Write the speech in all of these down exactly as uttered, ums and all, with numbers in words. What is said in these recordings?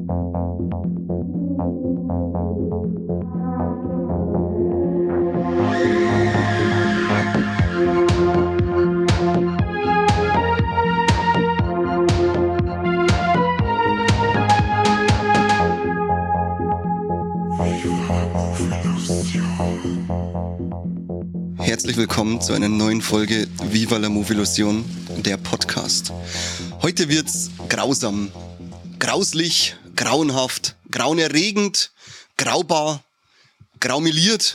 Herzlich willkommen zu einer neuen Folge Viva la Movilusion, der Podcast. Heute wird's grausam, grauslich, grauenhaft, grauenerregend, graubar, graumeliert.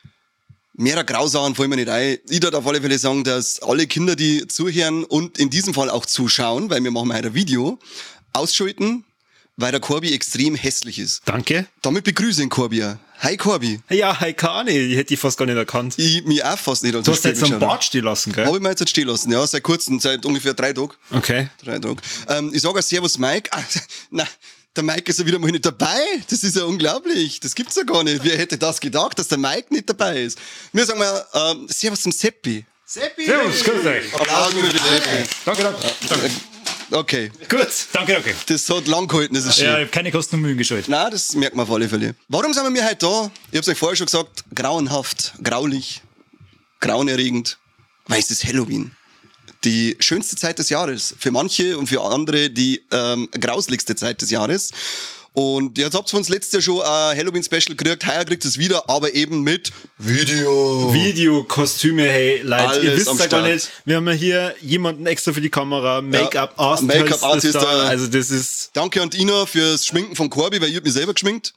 Mehrer Grausachen fallen mir nicht ein. Ich darf auf alle Fälle sagen, dass alle Kinder, die zuhören und in diesem Fall auch zuschauen, weil wir machen heute ein Video, ausschalten, weil der Corby extrem hässlich ist. Danke. Damit begrüße ich den Corby. Hi Corby. Ja, hi Kani, ich hätte dich fast gar nicht erkannt. Ich mich auch fast nicht. Du hast jetzt einen Bart stehen lassen, gell? Habe ich mir jetzt stehen lassen, ja, seit kurzem, seit ungefähr drei Tagen. Okay. Drei Tage. Ähm, ich sage auch Servus Mike. Ah, na, der Mike ist ja wieder mal nicht dabei. Das ist ja unglaublich. Das gibt's ja gar nicht. Wer hätte das gedacht, dass der Mike nicht dabei ist? Wir sagen mal, ähm, Servus zum Seppi. Seppi! Servus, grüß euch. Applaus für den Seppi. Danke, danke. danke. Okay. Gut, danke, danke. Das hat lang gehalten, das ist schön. Ja, ich habe keine Kosten und Mühen gescheut. Nein, das merkt man auf alle Fälle. Warum sind wir heute da? Ich hab's euch vorher schon gesagt, grauenhaft, graulich, grauenerregend, weil es ist Halloween. Die schönste Zeit des Jahres. Für manche und für andere die ähm, grauslichste Zeit des Jahres. Und jetzt habt ihr uns letztes Jahr schon ein Halloween-Special gekriegt, heuer kriegt es wieder, aber eben mit Video. Video, Kostüme, hey, Leute, Alles ihr wisst am ja gar Start. nicht, wir haben ja hier jemanden extra für die Kamera, Make-up-Artist, Ja, Make-up-Artist ist da, da. also das ist... Danke an Ina fürs Schminken von Corby, weil ich hab mich selber geschminkt.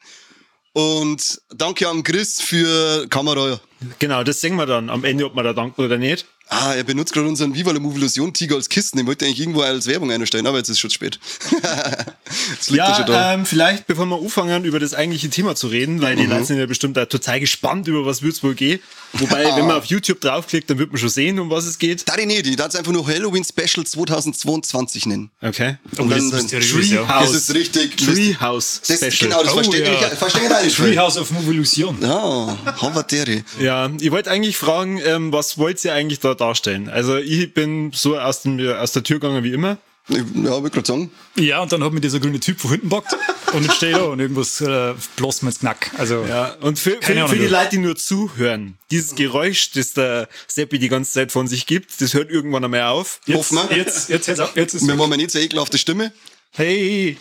Und danke an Chris für Kamera. Genau, das sehen wir dann am Ende, ob wir da danken oder nicht. Ah, er benutzt gerade unseren Viva la Movilusion Tiger als Kisten. Ich wollte eigentlich irgendwo als Werbung einstellen, aber jetzt ist es schon spät. Jetzt liegt er schon da. Ja, ähm, vielleicht, bevor wir anfangen, über das eigentliche Thema zu reden, weil die Mhm. Leute sind ja bestimmt auch total gespannt, über was wird's wohl gehen. Wobei, wenn man auf YouTube draufklickt, dann wird man schon sehen, um was es geht. Da die nicht, ich darf es einfach nur Halloween Special zweitausendzweiundzwanzig nennen. Okay. Und das dann, ist dann mysteriös, ja. das ist richtig. Treehouse Das, Special. genau, das Oh, verstehe ja. ich, verstehe ich auch nicht. Treehouse of Movilusion. Ja, Havateri. Ja, ich wollte eigentlich fragen, ähm, was wollt ihr eigentlich da darstellen? Also ich bin so aus, dem, aus der Tür gegangen wie immer. Ja, will ich gerade sagen. Ja, und dann hat mir dieser grüne Typ von hinten backt und jetzt steht da und irgendwas äh, bloß mir ins Knack. Also, Ja, und für, für, Keine für Ahnung, die du. Leute, die nur zuhören, dieses Geräusch, das der Seppi die ganze Zeit von sich gibt, das hört irgendwann einmal auf. jetzt, hoffen wir. jetzt, jetzt, jetzt, jetzt ist Wir haben eine nicht so ekelhafte Stimme. Hey!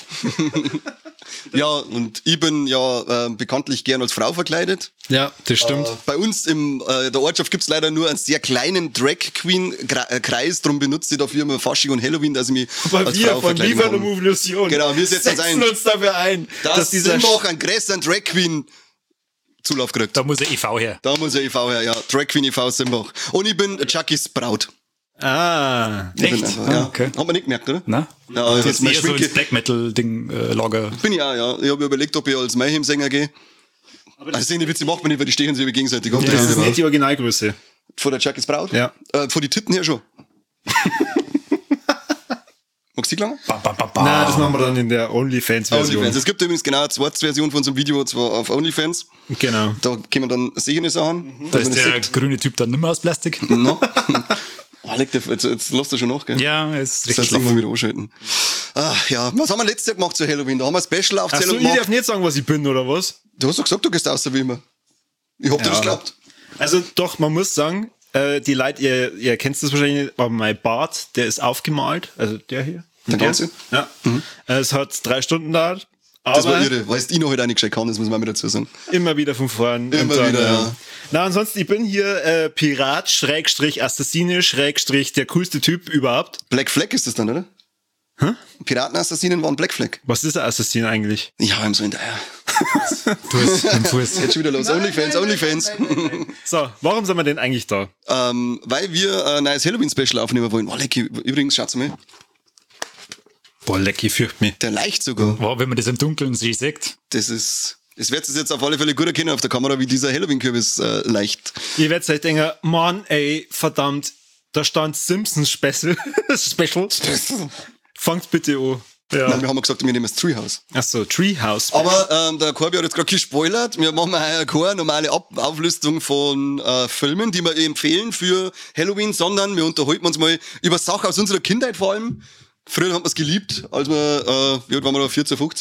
Ja, und ich bin ja äh, bekanntlich gern als Frau verkleidet. Ja, das stimmt. Äh, bei uns in äh, der Ortschaft gibt's leider nur einen sehr kleinen Drag-Queen-Kreis, darum benutze ich dafür immer Fasching und Halloween, dass ich mich Aber als wir Frau von verkleiden Viva la kann. Movilusion Genau, wir setzen uns setzen ein. uns dafür ein, Dass, dass dieser dieser Simbach einen größeren Drag-Queen Zulauf kriegt. Da muss der E V her. Da muss er E V her, ja. Drag Queen E V Simbach. Und ich bin Chuckys Braut. Ah, Ich bin Echt? einfach, Ah, ja. okay. Hat man nicht gemerkt, oder? Na? Ja, also Das ist mein eher so Schminke- ins Black Metal-Ding, äh, Lager. Bin ich auch, ja. Ich habe überlegt, ob ich als Mayhem-Sänger gehe. Also sehen die Witze macht man nicht, weil die stehen sich über gegenseitig auf. das Der ist Rede nicht die Originalgröße. Von der Chuckys Braut? Ja. Äh, von die Titten her schon. Magst du die lange? Bam, bam, bam, bam. Nein, das machen wir dann in der OnlyFans-Version. OnlyFans. Es gibt übrigens genau eine Zweitversion von unserem Video, und zwar auf OnlyFans. Genau. Da können wir dann sehende Sachen. Da dass ist man der das sieht. grüne Typ dann nicht mehr aus Plastik. No. Oh, leg dir, jetzt, jetzt lass das schon nach, gell? Ja, ist Das richtig heißt, schlaff. irgendwann wieder anschalten. Ach ja, was haben wir letztes Jahr gemacht zu Halloween? Da haben wir eine Achso, Special-Aufzählung ich darf gemacht. nicht sagen, was ich bin, oder was? Du hast doch gesagt, du gehst aus wie immer. Ich hab dir Ja. das geglaubt. Also doch, man muss sagen, äh, die Leute, ihr, ihr kennt das wahrscheinlich nicht, aber mein Bart, der ist aufgemalt. Also der hier. Der Der? ganze? Ja. Äh, Es hat drei Stunden gedauert. Das war Aber irre, weil es Ino halt auch nicht gescheit kann, das muss man mal dazu sagen. immer wieder von vorn. Immer Und dann, wieder, äh, ja. Na, ansonsten, ich bin hier äh, Pirat, Schrägstrich, Assassine, Schrägstrich, der coolste Typ überhaupt. Black Flag ist das dann, oder? Hä? Piratenassassinen waren Black Flag. Was ist ein Assassin eigentlich? Ja, im so in der. Du hast den Fuß. Jetzt schon wieder los. Onlyfans, Onlyfans. So, warum sind wir denn eigentlich da? ähm, weil wir ein neues Halloween-Special aufnehmen wollen. Oh, lecky. Übrigens, schaut's mal. Boah, lecky, fürcht mich. Der leicht sogar. Wow, wenn man das im Dunkeln sich sieht. Das ist. Es wird es jetzt auf alle Fälle gut erkennen auf der Kamera, wie dieser Halloween-Kürbis äh, leicht. Ihr werdet euch denken, Mann, ey, verdammt, da stand Simpsons Special. Special. Fangt bitte an. Ja. Nein, wir haben gesagt, wir nehmen das Treehouse. Achso, Treehouse. Aber ähm, der Corby hat jetzt gerade gespoilert. Wir machen heuer keine normale Ab- Auflistung von äh, Filmen, die wir empfehlen für Halloween, sondern wir unterhalten uns mal über Sachen aus unserer Kindheit vor allem. Früher haben wir es geliebt, als wir, äh, wie alt waren wir da, vierzehn, fünfzehn?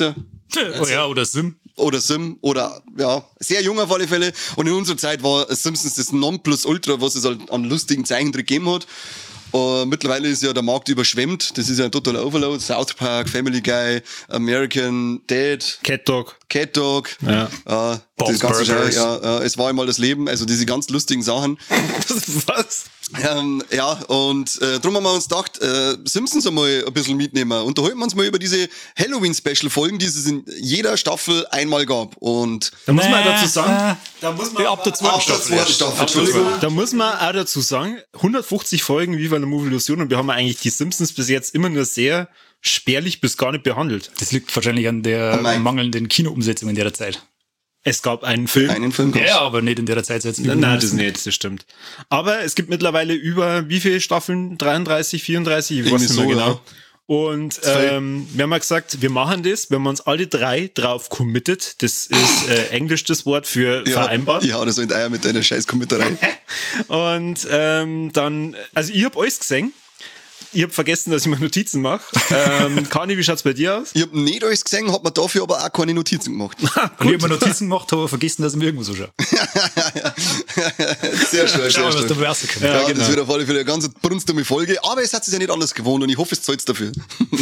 Oh ja, oder Sim. Oder Sim, oder ja, sehr jung auf alle Fälle. Und in unserer Zeit war Simpsons das Nonplusultra, was es halt an lustigen Zeichentrick gegeben hat. Uh, mittlerweile ist ja der Markt überschwemmt. Das ist ja ein totaler Overload. South Park, Family Guy, American Dad, Cat Dog. Cat Dog. Ja. Uh, das ganze Scheiß, ja, uh, es war einmal das Leben. Also diese ganz lustigen Sachen. Was? Ähm, ja, und äh, darum haben wir uns gedacht, äh, Simpsons einmal ein bisschen mitnehmen. Unterhalten wir uns mal über diese Halloween-Special-Folgen, die es in jeder Staffel einmal gab. Und Da muss man Nee, auch dazu sagen, äh, da muss man ab der zweiten ab der Staffel. zweiten Staffel, Entschuldigung. Da muss man auch dazu sagen, hundertfünfzig Folgen Viva la Movie Illusion und wir haben eigentlich die Simpsons bis jetzt immer nur sehr spärlich bis gar nicht behandelt. Das liegt wahrscheinlich an der Oh mein. mangelnden Kinoumsetzung in der Zeit. Es gab einen Film. Einen Film gab's. Ja, aber nicht in der Zeit. Jetzt Nein, das nicht, das stimmt. Aber es gibt mittlerweile über wie viele Staffeln? dreiunddreißig, vierunddreißig? Ich weiß Irgendwie nicht mehr so, genau. ja. Und ähm, wir haben mal gesagt, wir machen das, wir haben uns alle drei drauf committed. Das ist äh, Englisch das Wort für Ja, vereinbart. ich hau das so in die Eier mit deiner scheiß Kommentarei. Und ähm, dann, also ich hab alles gesehen. Ich hab vergessen, dass ich mir Notizen mache. Ähm, Kani, wie schaut's bei dir aus? Ich hab nicht alles gesehen, hab mir dafür aber auch keine Notizen gemacht. Und ich habe mir Notizen gemacht, habe aber vergessen, dass ich mir irgendwo so schaue. Sehr schön, Schau sehr mal, was schön. dabei rauskommt. Ja, Ja, genau. das wird auf alle Fälle eine ganz brunstdumme Folge, aber es hat sich ja nicht anders gewohnt und ich hoffe, es zahlt dafür.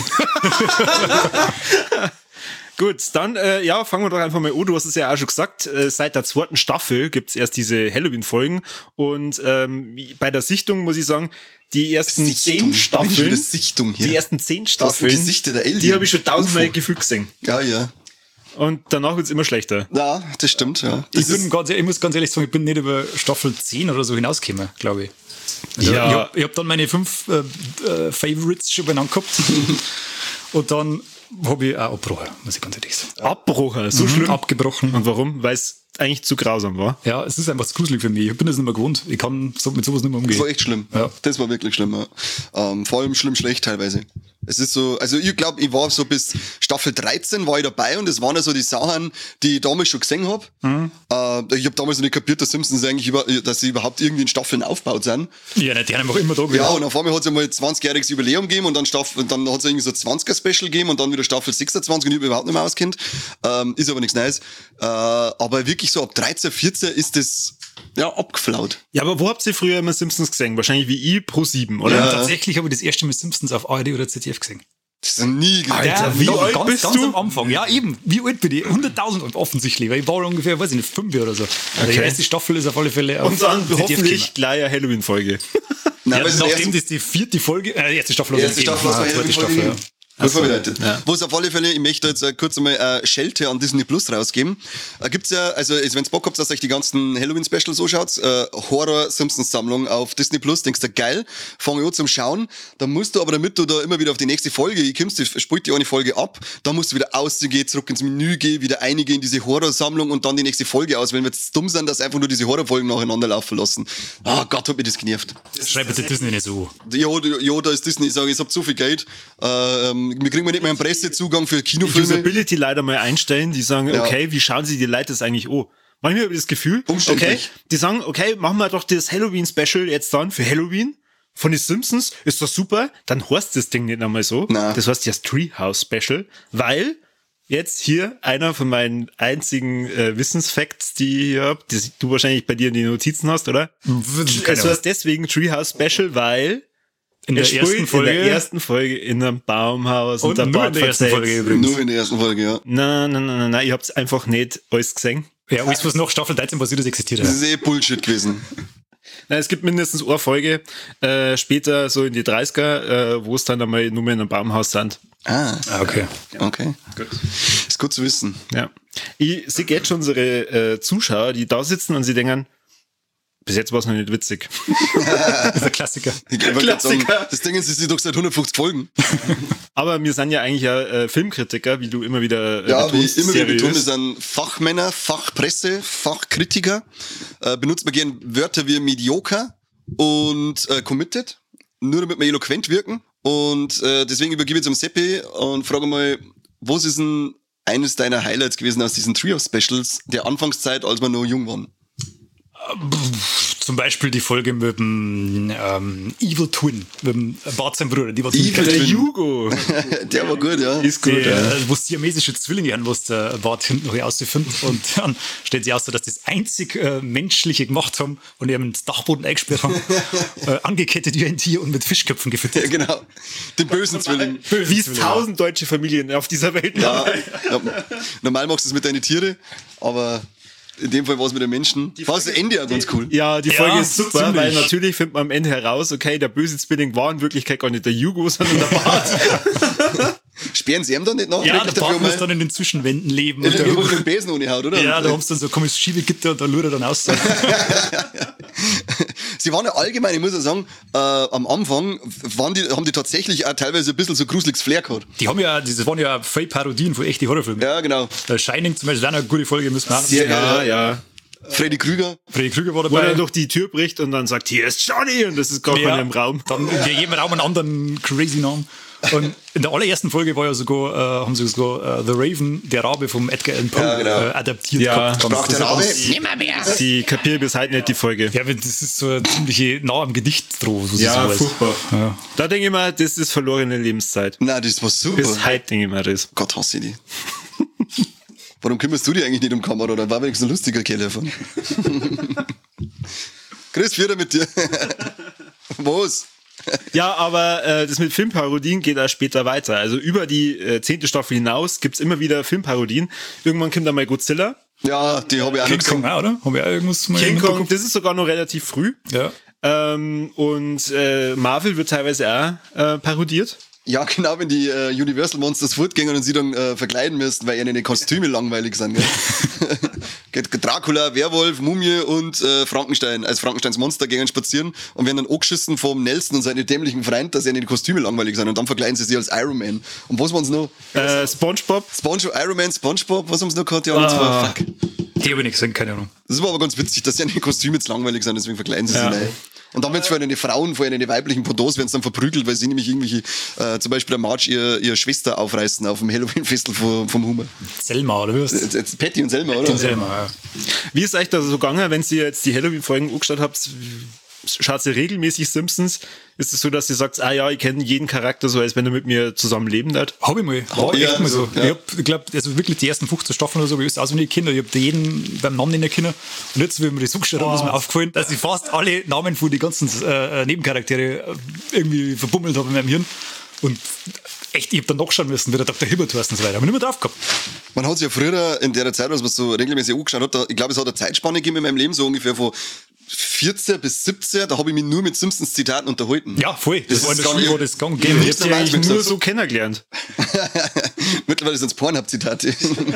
Gut, dann äh, ja, fangen wir doch einfach mal an. Du hast es ja auch schon gesagt, äh, seit der zweiten Staffel gibt's erst diese Halloween-Folgen und ähm, wie- bei der Sichtung muss ich sagen, die ersten zehn Staffeln, Das Sichtung hier. die ersten zehn Das sind Staffeln, Gesichter der Alien. die habe ich schon tausendmal Ufo. gefühlt gesehen. Ja, ja. Und danach wird's immer schlechter. Ja, das stimmt, ja. Das Ich, bin ist, ganz, ich muss ganz ehrlich sagen, ich bin nicht über Staffel zehn oder so hinausgekommen, glaube ich. Also Ja. Ich habe hab dann meine fünf äh, äh, Favorites schon benannt gehabt. Und dann habe ich auch abgebrochen, muss ich ganz ehrlich sagen. Abbrochen, so Mhm, schlimm. abgebrochen. Und warum? Weil es eigentlich zu grausam war. Ja, es ist einfach zu gruselig für mich. Ich bin das nicht mehr gewohnt. Ich kann so, mit sowas nicht mehr das umgehen. war echt schlimm. Ja. Das war wirklich schlimm, ja. Ähm, vor allem schlimm schlecht teilweise. Es ist so, also ich glaube, ich war so bis Staffel dreizehn war ich dabei und das waren ja so die Sachen, die ich damals schon gesehen habe. Mhm. Äh, ich habe damals noch nicht kapiert, dass Simpsons eigentlich über, dass sie überhaupt irgendwie in Staffeln aufgebaut sind. Ja, nicht, die haben einfach immer da gewesen. Ja, und auf einmal hat es einmal zwanzigjähriges Jubiläum gegeben und dann Staffel, und dann hat es irgendwie so zwanziger-Special gegeben und dann wieder Staffel sechsundzwanzig und ich hab überhaupt nicht mehr auskennt. Ähm, ist aber nichts Neues. Äh, aber wirklich so ab dreizehn, vierzehn ist das ja abgeflaut. Ja, aber wo habt ihr früher immer Simpsons gesehen? Wahrscheinlich wie ich pro sieben, oder? Ja. Tatsächlich habe ich das erste Mal Simpsons auf A R D oder Z D F gesehen. Das ist nie Alter, Ja, wie noch alt ganz, bist ganz du? am Anfang. Ja, eben. Wie alt bin ich? hunderttausend offensichtlich, weil ich war ungefähr, weiß ich nicht, fünf oder so. Also Okay. die erste Staffel ist auf alle Fälle auf Und dann Z D F hoffentlich gekommen. gleich eine Halloween-Folge. Nein, Ja, weil es nachdem erst- das die vierte Folge, äh, die erste Staffel Die hat erste es gegeben. Staffel Ah, aus der zweite Staffel, Staffel, ja. Gut vorbereitet. Ja. Wo es auf alle Fälle, ich möchte jetzt äh, kurz einmal äh, Schelte an Disney Plus rausgeben. Äh, gibt's ja, also wenn ihr Bock habt, dass ihr euch die ganzen Halloween-Specials anschaut, äh, Horror-Simpsons-Sammlung auf Disney Plus, denkst du, geil, fang ich an zum Schauen. Dann musst du aber, damit du da immer wieder auf die nächste Folge kommst, die spielt die eine Folge ab, dann musst du wieder ausgehen, zurück ins Menü gehen, wieder einige in diese Horror-Sammlung und dann die nächste Folge auswählen, weil es dumm sind, dass einfach nur diese Horrorfolgen nacheinander laufen lassen. Ah Gott, hat mich das genervt. ja. Schreib bitte Disney nicht so. Ja, da- ja, da ist Disney, ich sage, ich hab zu viel Geld. Äh, ähm, wir kriegen nicht mehr einen Pressezugang für Kinofilme. Usability leider mal einstellen, die sagen, Ja. okay, wie schauen sich die Leute das eigentlich an? Manchmal habe ich das Gefühl, okay, Umständlich. die sagen, okay, machen wir doch das Halloween-Special jetzt dann für Halloween von den Simpsons, ist doch super, dann heißt das Ding nicht einmal so. Nein. Das heißt das Treehouse-Special, weil jetzt hier einer von meinen einzigen äh, Wissensfacts, die ich hier hab, die du wahrscheinlich bei dir in den Notizen hast, oder? Keine Es Ahnung. heißt deswegen Treehouse-Special, weil In der es ersten spielt Folge. in der ersten Folge in einem Baumhaus und, Und der nur in Bart der ersten verzählt. Folge übrigens. Nur in der ersten Folge, ja. Nein, nein, nein, nein, nein, ihr habt's einfach nicht alles gesehen. Ja, alles, was nach Staffel dreizehn passiert, das existiert. Das Ja. ist eh Bullshit gewesen. Nein, es gibt mindestens eine Folge, äh, später so in die dreißiger, äh, wo es dann einmal nur mehr in einem Baumhaus sind. Ah, Ah, okay. okay. Gut. Ist gut zu wissen. Ja. Ich sehe jetzt schon unsere äh, Zuschauer, die da sitzen und sie denken, bis jetzt war es noch nicht witzig. Das ist ein Klassiker. Ich wollte gerade sagen, Klassiker. das Ding ist, es ist doch seit hundertfünfzig Folgen. Aber wir sind ja eigentlich ja äh, Filmkritiker, wie du immer wieder äh, Ja, wie betonst, ich immer wieder seriös. betone, sind Fachmänner, Fachpresse, Fachkritiker. Äh, benutzt man gern Wörter wie mediocre und äh, committed, nur damit wir eloquent wirken. Und äh, deswegen übergebe ich jetzt am Seppi und frage mal, was ist denn eines deiner Highlights gewesen aus diesen Trio-Specials der Anfangszeit, als wir noch jung waren? Zum Beispiel die Folge mit dem ähm, Evil Twin, mit dem Bart sein Bruder. Die war Evil Der Twin. Hugo. Der war gut, ja. Ist gut, Die, ja. äh, wo siamesische Zwillinge haben, was der Bart hinten noch herausfindet. Und dann stellt sich aus, dass das einzig äh, Menschliche gemacht haben und eben ins Dachboden eingesperrt haben, äh, angekettet wie ein Tier und mit Fischköpfen gefüttert. Ja, genau. Den bösen Zwilling. Wie es tausend deutsche Familien auf dieser Welt Ja, haben. ja, normal machst du es mit deinen Tieren, aber in dem Fall war es mit den Menschen. War das Ende auch ganz cool. Ja, die Folge Ja, ist super, ziemlich. weil natürlich findet man am Ende heraus, okay, der böse Zwilling war in Wirklichkeit gar nicht der Hugo, sondern der Bart. Sperren sie ihm dann nicht nach? Ja, Kriegt der dafür Bart muss mal dann in den Zwischenwänden leben. in Und der den Hugo, den Besen ohne Haut, oder? ja, da haben sie dann so ein komisches Schiebegitter und da lügt er dann aus. Sie waren ja allgemein, ich muss ja sagen, äh, am Anfang waren die, haben die tatsächlich auch teilweise ein bisschen so gruseliges Flair gehabt. Die haben ja, das waren ja voll Parodien von echten Horrorfilmen. Ja, genau. Äh, Shining zum Beispiel, ist auch eine gute Folge, müssen wir auch Sehr Ja, geil. ja. Freddy Krüger. Freddy Krüger war Wo er dabei. dann durch die Tür bricht und dann sagt, hier ist Johnny und das ist gar keiner im Raum. Dann in jedem Raum einen anderen crazy Namen. Und in der allerersten Folge war ja sogar, äh, haben sie sogar äh, The Raven, der Rabe vom Edgar Allan Poe, Ja, genau. äh, adaptiert Ja, gehabt. Ganz- Sprach der das ist Rabe? ganz- Nimmer mehr. Die kapiere bis heute nicht, die Folge. Ja, aber das ist so eine ziemliche nah am Gedicht drauf. so Ja, sowas. furchtbar. Ja. Da denke ich mal, das ist verlorene Lebenszeit. Nein, das war super. Bis heute denke ich mal das. Gott hasse ich die. Warum kümmerst du dich eigentlich nicht um Kamera? Oder war wenigstens ein lustiger Kerl davon? Chris, wieder mit dir. Was? Ja, aber äh, das mit Filmparodien geht auch später weiter. Also über die äh, zehnte Staffel hinaus gibt's immer wieder Filmparodien. Irgendwann kommt dann mal Godzilla. Ja, die habe ich auch noch King Kong gesehen. auch, oder? Haben wir auch irgendwas mal King im Kong, Hinterkopf? das ist sogar noch relativ früh. Ja. Ähm, und äh, Marvel wird teilweise auch äh, parodiert. Ja, genau, wenn die äh, Universal Monsters fortgehen und sie dann äh, verkleiden müssen, weil ihnen die Kostüme langweilig sind. Gell? Geht Dracula, Werwolf, Mumie und äh, Frankenstein als Frankensteins Monster gehen spazieren und werden dann angeschissen vom Nelson und seine dämlichen Freund, dass ihnen die Kostüme langweilig sind. Und dann verkleiden sie sich als Iron Man. Und was waren sie noch? Äh, SpongeBob. SpongeBob, Iron Man, SpongeBob, was haben sie noch gehabt? Ja, und zwar, fuck. Die habe ich nicht gesehen, keine Ahnung. Das war aber ganz witzig, dass ihnen die Kostüme jetzt langweilig sind, deswegen verkleiden sie Ja. sich rein. Und dann wird es für eine Frauen, für eine weiblichen Pendants, werden sie dann verprügelt, weil sie nämlich irgendwelche, äh, zum Beispiel der Marge ihr, ihre Schwester aufreißen auf dem Halloween-Festival vom, vom Humor. Selma, oder wie heißt Jetzt, jetzt Patty und Selma, oder? Selma, ja. Wie ist euch da so gegangen, wenn ihr jetzt die Halloween-Folgen angeschaut habt? Schaut ihr regelmäßig Simpsons? Ist es so, dass ihr sagt, ah ja, ich kenne jeden Charakter so, als wenn er mit mir zusammen leben darf? Hab ich mal. War Ja, echt mal so. ja. Ich hab, ich glaube, also wirklich die ersten fünfzehn Staffeln oder so, ich auswendig Kinder. Ich hab da jeden beim Namen nicht kennen. Und jetzt, wie mir das angeschaut habe, ist mir aufgefallen, dass ich fast alle Namen von den ganzen äh, Nebencharaktere äh, irgendwie verbummelt habe in meinem Hirn. Und echt, ich hab dann nachschauen müssen, wie der Doktor Hibbert heißt und so weiter. Hab ich nicht mehr drauf gehabt. Man hat es ja früher in der Zeit, als man so regelmäßig angeschaut hat, da, ich glaube, es hat eine Zeitspanne gegeben in meinem Leben, so ungefähr von vierzehn bis siebzehn, da habe ich mich nur mit Simpsons-Zitaten unterhalten. Ja, voll. Das, Das war in ist der gar Schule, nicht- wo das gang Ich gegeben. hab Nicht die normal, eigentlich wie nur gesagt. so kennengelernt. Mittlerweile sind es Pornhub-Zitate.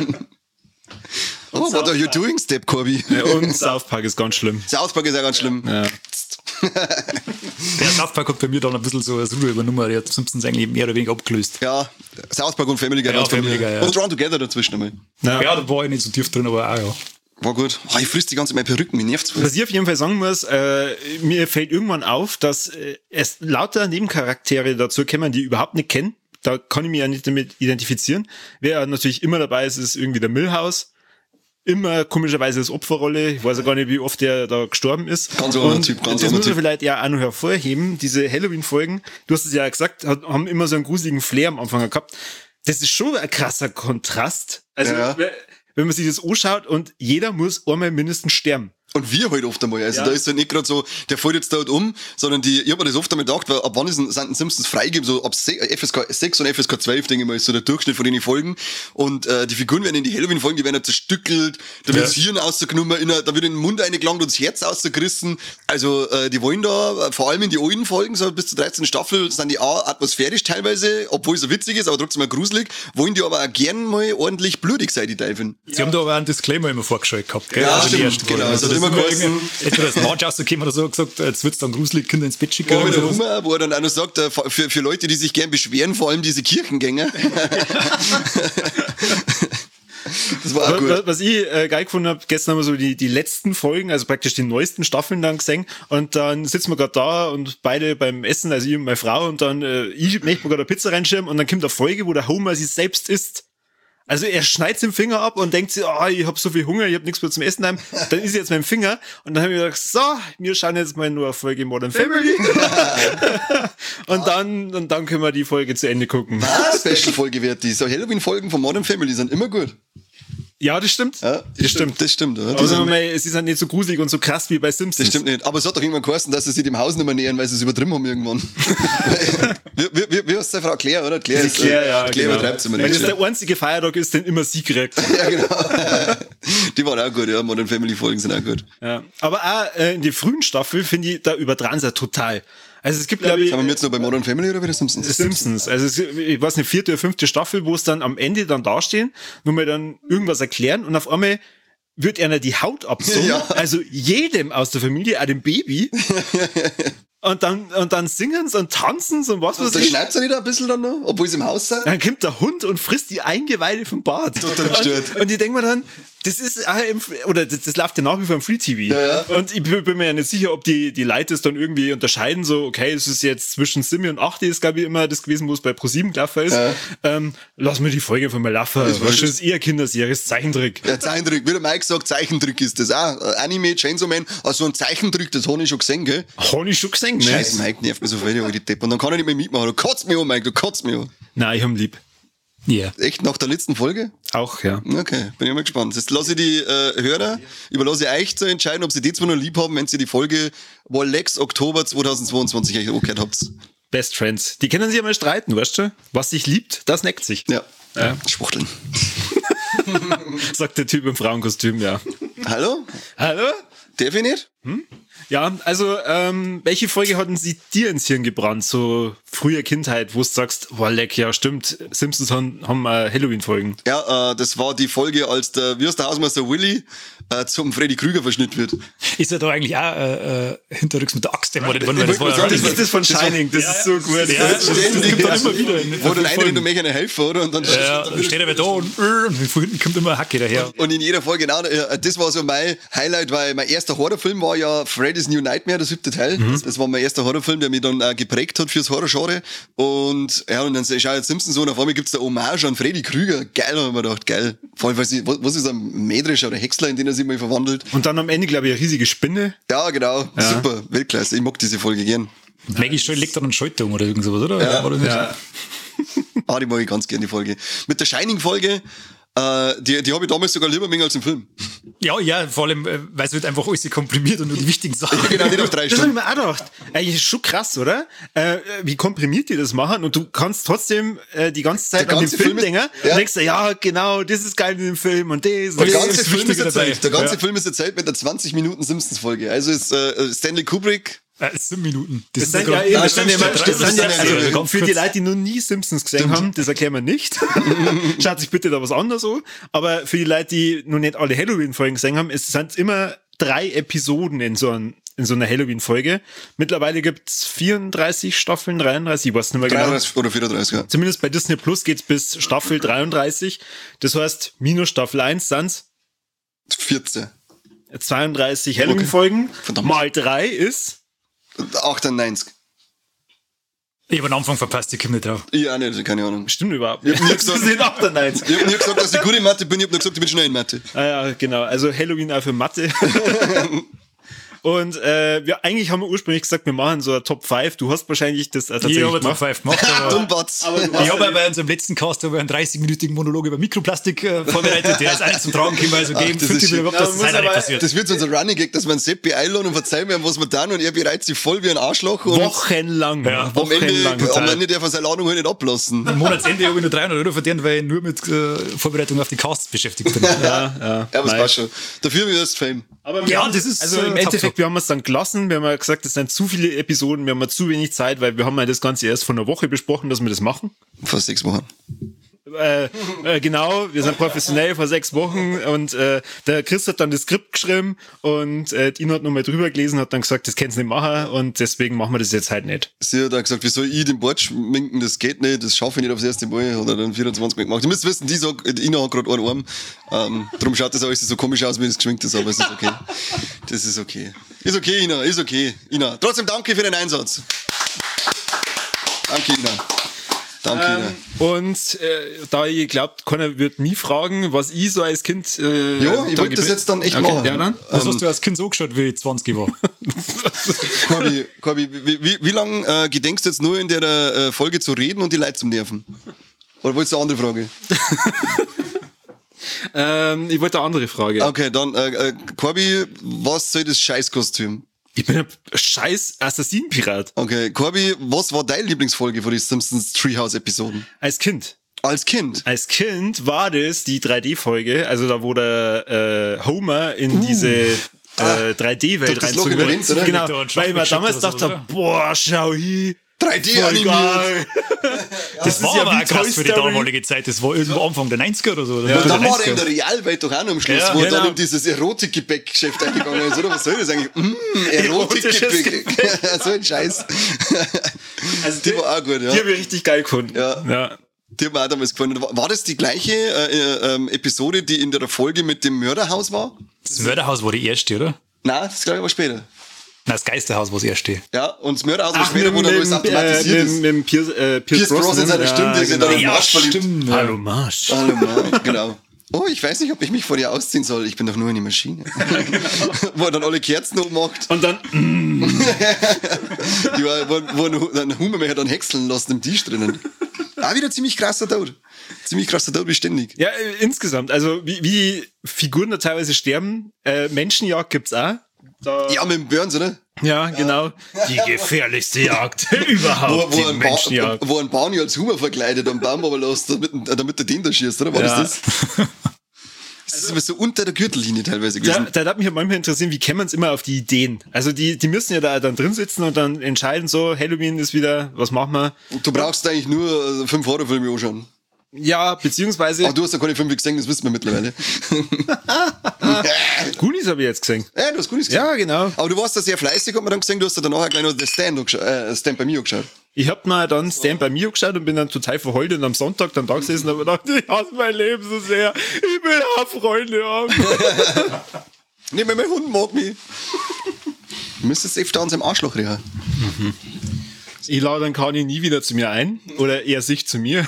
Oh, what are you doing, Step Corby? Und South Park ist ganz schlimm. South Park ist ja ganz schlimm. Ja. Der South Park hat bei mir dann ein bisschen so als Ruhe übernommen. Der hat Simpsons eigentlich mehr oder weniger abgelöst. Ja, South Park und Family Guy. Ja, war's bei Family mir. Guy, ja. Und Drawn Together dazwischen einmal. Ja. Ja, da war ich nicht so tief drin, aber auch ja. War gut. Oh, ich frisst die ganze Zeit meine Perücken, mir nervt's voll. Was ich auf jeden Fall sagen muss, äh, mir fällt irgendwann auf, dass äh, es lauter Nebencharaktere dazu kommen, die ich überhaupt nicht kenne. Da kann ich mich ja nicht damit identifizieren. Wer natürlich immer dabei ist, ist irgendwie der Milhouse. Immer komischerweise als Opferrolle. Ich weiß ja gar nicht, wie oft der da gestorben ist. Ganz armer Und Typ, ganz das armer muss man Typ. vielleicht ja auch noch hervorheben. Diese Halloween-Folgen, du hast es ja gesagt, hat, haben immer so einen gruseligen Flair am Anfang gehabt. Das ist schon ein krasser Kontrast. Also, Ja. wenn man sich das anschaut und jeder muss einmal mindestens sterben. Und wir halt oft einmal. Also Ja. da ist ja nicht gerade so, der fällt jetzt dort um, sondern die, ich hab mir das oft einmal gedacht, weil ab wann ist ein, sind ein Simpsons freigegeben? So ab se- F S K sechs und F S K zwölf, denke ich mal, ist so der Durchschnitt von den Folgen. Und äh, die Figuren werden in die Halloween-Folgen, die werden ja zerstückelt, da wird das Hirn rausgenommen, in der- da wird in den Mund eingelangt und das Herz rausgerissen. Also äh, die wollen da, äh, vor allem in die alten Folgen, so bis zur dreizehnten Staffel, sind die auch atmosphärisch teilweise, obwohl es so witzig ist, aber trotzdem mal gruselig, wollen die aber auch gern mal ordentlich blutig sein, die Teufel. Sie haben da aber einen Disclaimer immer vorgeschaltet gehabt. Gell? Ja, Also die stimmt, ersten genau. Folgen. Also das immer ist immer geheißen- irgendwie- Entweder das Marge rausgekommen oder so gesagt, jetzt wird's dann gruselig, Kinder ins Bett schicken. Ja, oder mit der sowas. Hummer, wo er dann auch noch sagt, äh, für, für Leute, die sich gern beschweren, vor allem diese Kirchengänger. Das war auch gut. Was, was ich äh, geil gefunden habe, gestern haben wir so die, die letzten Folgen, also praktisch die neuesten Staffeln dann gesehen und dann sitzen wir gerade da und beide beim Essen, also ich und meine Frau und dann, äh, ich möchte mir gerade eine Pizza reinschieben und dann kommt eine Folge, wo der Homer sich selbst isst. Also er schneidet den Finger ab und denkt sich, oh, ich habe so viel Hunger, ich habe nichts mehr zum Essen daheim. Dann ist jetzt mein Finger. Und dann habe ich gedacht, so, wir schauen jetzt mal nur eine Folge Modern Family. und dann und dann können wir die Folge zu Ende gucken. Ah, Special-Folge wird die. So Halloween-Folgen von Modern Family sind immer gut. Ja, das stimmt. Ja, das stimmt. Das stimmt, oder? Also mal, es ist halt nicht so gruselig und so krass wie bei Simpsons. Das stimmt nicht. Aber es hat doch irgendwann geheißen, dass sie sich dem Haus nicht mehr nähern, weil sie es übertrieben haben irgendwann. wie, wie, wie, wie hast du Frau Claire, oder? Claire, ist, Claire, ja, Claire genau. übertreibt es immer Weil nicht. das der einzige Feiertag ist, den immer sie kriegt. Ja, genau. Die waren auch gut, ja. Modern Family Folgen sind auch gut. Ja. Aber auch äh, in die frühen Staffel finde ich, da übertragen sie total. Also es gibt, glaube ich... Sind wir jetzt noch bei Modern Family oder bei den Simpsons? Simpsons. Also es, ich weiß nicht, vierte oder fünfte Staffel, wo es dann am Ende dann dastehen, wo wir dann irgendwas erklären und auf einmal wird einer die Haut abzogen. Ja. Also jedem aus der Familie, auch dem Baby. Und dann, und dann singen sie und tanzen sie und was weiß Da ich. schneidet sie nicht ein bisschen dann noch, obwohl sie im Haus sind? Dann kommt der Hund und frisst die Eingeweide vom Bart. Total gestört. Und, und ich denke mir dann, das ist, auch im, oder das, das läuft ja nach wie vor im Free T V. Ja, ja. Und ich bin, bin mir ja nicht sicher, ob die, die Leute es dann irgendwie unterscheiden, so, okay, es ist jetzt zwischen Simi und Achti, ist glaube ich immer das gewesen, wo es bei ProSieben gelaufen ist. Ja. Ähm, lass mir die Folge von mal laufen. Das Was war- ist eher Kinderserie, ist Zeichentrick. Ja, Zeichentrick. Wie der Mike sagt, Zeichentrick ist das auch. Äh, Anime, Chainsaw Man, also ein Zeichentrick, das habe ich schon gesehen, gell? Habe ich schon gesehen, ne? Scheiß Mike, nervt mich so viel, die Depp. Und dann kann er nicht mehr mitmachen. Du kotzt mich an, Mike, du kotzt mich an. Nein, ich hab ihn lieb. Ja. Echt, nach der letzten Folge? Auch, ja. Okay, bin ich mal gespannt. Jetzt lasse ich die äh, Hörer, überlasse ich euch zu entscheiden, ob sie die zwei noch lieb haben, wenn sie die Folge Wallex Oktober zweitausendzweiundzwanzig euch angehört habt. Best Friends. Die können sich ja mal streiten, weißt du? Was sich liebt, das neckt sich. Ja. Ja. Schwuchteln. Sagt der Typ im Frauenkostüm, ja. Hallo? Hallo? Darf ich nicht? Ja, also, ähm, welche Folge hatten sie dir ins Hirn gebrannt? So frühe Kindheit, wo du sagst, boah, leck, ja, stimmt, Simpsons haben, haben äh, Halloween-Folgen. Ja, äh, das war die Folge, als der, wie heißt der Hausmeister Willy äh, zum Freddy Krüger verschnitten wird. Ist er da eigentlich auch äh, äh, hinterrücks mit der Axt ermordet worden? Ich Weil das wollte war mal ja sagen, Das ist das von Das war- Shining, das ist so gut. Ja, das, das, das gibt dann immer wieder. In, Wo dann einer, Folgen. wenn du mir eine helfen, oder? Und dann Ja, dann steht er wieder da und, äh, und von hinten kommt immer eine Hacke daher. Und in jeder Folge, genau, äh, das war so mein Highlight, weil mein erster Horrorfilm war ja Freddy's New Nightmare, der siebte Teil. Mhm. Das, das war mein erster Horrorfilm, der mich dann äh, geprägt hat fürs Horrorgenre. Und ja, und dann schau ich jetzt Simpsons so, und auf einmal gibt's da Hommage an Freddy Krüger. Geil, hab ich mir gedacht, geil. Vor allem, was, was ist ein Mähdrescher oder Häcksler, in den er sich mal verwandelt. Und dann am Ende, glaube ich, eine riesige Spinne. Ja, genau. Ja. Super. Weltklasse. Ich mag diese Folge gern. Maggie Schön legt dann einen Schalter um oder irgend sowas, oder? Ja. War das nicht? Ja. Ah, die mag ich ganz gern, die Folge. Mit der Shining-Folge, äh, die, die habe ich damals sogar lieber mengen als im Film. Ja, ja, vor allem, äh, weil es wird einfach alles komprimiert und nur die wichtigen Sachen. Ja, genau, nicht auf drei Das habe ich Stunden. mir auch gedacht. Eigentlich ist schon krass, oder? Äh, wie komprimiert die das machen und du kannst trotzdem äh, die ganze Zeit Der an den ganze Film Film ist- denken ja. und denkst dir, ja, genau, das ist geil in dem Film und das. Der Und Das das. ganze ist Film ist wichtiger dabei. erzählt. Der ganze Ja. Film ist erzählt mit der zwanzig Minuten Simpsons-Folge. Also ist äh, Stanley Kubrick. Äh, es sind Minuten. Das ist sind sogar- ja, eben, Ah, das sind ja, stimmt, das stimmt, sind ja stimmt, also stimmt, ganz für die kurz. Leute, die noch nie Simpsons gesehen haben, das erklären wir nicht. Schaut sich bitte da was anderes an. Aber für die Leute, die noch nicht alle Halloween-Folgen gesehen haben, es sind immer drei Episoden in so, ein, in so einer Halloween-Folge. Mittlerweile gibt's vierunddreißig Staffeln, dreiunddreißig, ich weiß nicht mehr genau. dreiunddreißig oder vierunddreißig, ja. Zumindest bei Disney Plus geht's bis Staffel dreiunddreißig. Das heißt, minus Staffel eins sind's vierzehn. zweiunddreißig Halloween-Folgen. Verdammt. Mal drei ist achtundneunzig. Ich habe am Anfang verpasst, ich komme nicht drauf. Ich auch nicht, keine Ahnung. stimmt überhaupt Ich nicht. hab nie Das gesagt- sind achtundneunzig. Ich hab nie gesagt, dass ich gut in Mathe bin, ich hab nur gesagt, ich bin schnell in Mathe. Ah ja, genau. Also Halloween auch für Mathe. Und äh, wir, eigentlich haben wir ursprünglich gesagt, wir machen so ein Top fünf. Du hast wahrscheinlich das äh, Ich tatsächlich habe Top gemacht. fünf gemacht, aber... Dummbatz. Ich habe ja bei unserem letzten Cast habe ich einen dreißig-minütigen Monolog über Mikroplastik äh, vorbereitet, der ist eigentlich zum Tragen gekommen, also geben das fünfzig ist Minuten, schön. dass das Ja, man leider muss nicht aber- passiert. Das wird so unser Running Gag, dass wir einen Seppi einladen und verzeihen werden, was wir tun, und er bereitet sich voll wie ein Arschloch. Und Wochenlang. Ja, am Wochenlang. Ende, am Ende darf er seine Ladung halt nicht ablassen. Am Monatsende habe ich nur dreihundert Euro verdient, weil ich nur mit äh, Vorbereitung auf die Casts beschäftigt bin. Ja, ja. Ja, aber es Nein. passt schon. Dafür wird es Fame. Aber wir Ja, haben, das ist, also äh, im top, Endeffekt, top. wir haben es dann gelassen. Wir haben ja gesagt, es sind zu viele Episoden, wir haben ja zu wenig Zeit, weil wir haben ja das Ganze erst vor einer Woche besprochen, dass wir das machen. Vor sechs Wochen. Äh, äh, genau, wir sind professionell vor sechs Wochen und äh, der Chris hat dann das Skript geschrieben und äh, Dino hat nochmal drüber gelesen, hat dann gesagt, das kannst du nicht machen und deswegen machen wir das jetzt halt nicht. Sie hat auch gesagt, wie soll ich den Bord schminken, das geht nicht, das schaffe ich nicht aufs erste Mal, hat er dann vierundzwanzig Mal gemacht. Ihr müsst wissen, die sagt, Ina hat gerade einen Arm, ähm, darum schaut das alles so komisch aus, wie das geschminkt ist, aber es ist okay. Das ist okay. Ist okay, Ina, ist okay. Ina, trotzdem danke für den Einsatz. Danke, Ina. Danke. Ähm, und äh, da ihr glaubt, keiner wird nie fragen, was ich so als Kind... Äh, ja, ich wollte das jetzt dann echt okay, machen. Ja, dann? Was hast du als Kind so geschaut, wie ich zwanzig war? Corby, Corby, wie, wie, wie lange äh, gedenkst du jetzt nur in der äh, Folge zu reden und die Leute zum Nerven? Oder wolltest du eine andere Frage? ähm, ich wollte eine andere Frage. Okay, dann, äh, äh, Corby, was soll das Scheißkostüm? Ich bin ein scheiß Assassinenpirat. Okay, Corby, was war deine Lieblingsfolge von den Simpsons Treehouse-Episoden? Als Kind. Als Kind? Als Kind war das die drei D-Folge, also da wo der äh, Homer in uh. diese äh, drei D-Welt reinzogen wird. Oder? Genau, weil ich mir damals dachte, boah, schau hier. drei D animiert. Das, das war ja aber auch krass für die damalige Zeit. Das war irgendwo Anfang der neunziger oder so. Oder? Ja, dann war er in der Realwelt doch auch noch am Schluss, ja, wo genau. er dann in dieses Erotikgebäck-Geschäft eingegangen ist, oder? Was soll das eigentlich? Mm, Erotikgebäck. So ein Scheiß. Also die, die war auch gut, ja. Die habe ich richtig geil gefunden. Ja. ja. Die haben wir auch damals gefunden. War das die gleiche äh, äh, Episode, die in der Folge mit dem Mörderhaus war? Das Mörderhaus war die erste, oder? Nein, das glaube ich war später. Nein, das Geisterhaus war das erste. Ja, und das Mörderhaus war später, wo dann alles automatisiert äh, ist. Mit dem Pierce, äh, Pierce, Pierce Brosnan, seine ja, Stimme, der ist in der ja, Marsch verliebt. Stimmt, ja. Hallo Marsch. Hallo Marsch, genau. Oh, ich weiß nicht, ob ich mich vor dir ausziehen soll. Ich bin doch nur eine Maschine. Wo er dann alle Kerzen ummacht. Und dann... Mm. Die war, wo, wo ein Hummermecher dann häckseln lassen im Tisch drinnen. Auch wieder ziemlich krasser Tod. Ziemlich krasser Tod, beständig. Ja, äh, insgesamt. Also wie, wie Figuren da teilweise sterben. Äh, Menschenjagd gibt's auch. Da Ja, mit dem Burns, oder? Ja, genau. Die gefährlichste Jagd überhaupt, Wo, wo, die ein Menschenjagd. ba wo ein Barney als Hummer verkleidet am Baum aber lässt, damit, damit er den da schießt, oder? War Ja. das das? Das ist aber so unter der Gürtellinie teilweise Da, gewesen. da darf mich ja manchmal interessieren, wie kämen wir uns immer auf die Ideen? Also die, die müssen ja da dann drin sitzen und dann entscheiden so, Halloween ist wieder, was machen wir? Du brauchst eigentlich nur äh, fünf Horrorfilme anschauen. Ja, beziehungsweise... Aber du hast ja keine fünf gesehen, das wissen wir mittlerweile. Goonies habe ich jetzt gesehen. Ja, du hast Goonies gesehen. Ja, genau. Aber du warst da sehr fleißig, hat man dann gesehen, du hast da danach gleich noch The Stand, angeschaut- äh, Stand by Me angeschaut. Ich hab mir dann Stand by Me geschaut und bin dann total verheult und am Sonntag dann da gesessen und hab gedacht, ich hasse mein Leben so sehr. Ich will auch Freunde haben. Nee, mein Hund mag mich. Du müsstest öfter an seinem Arschloch riechen. Ich lade dann Kani nie wieder zu mir ein. Oder eher sich zu mir.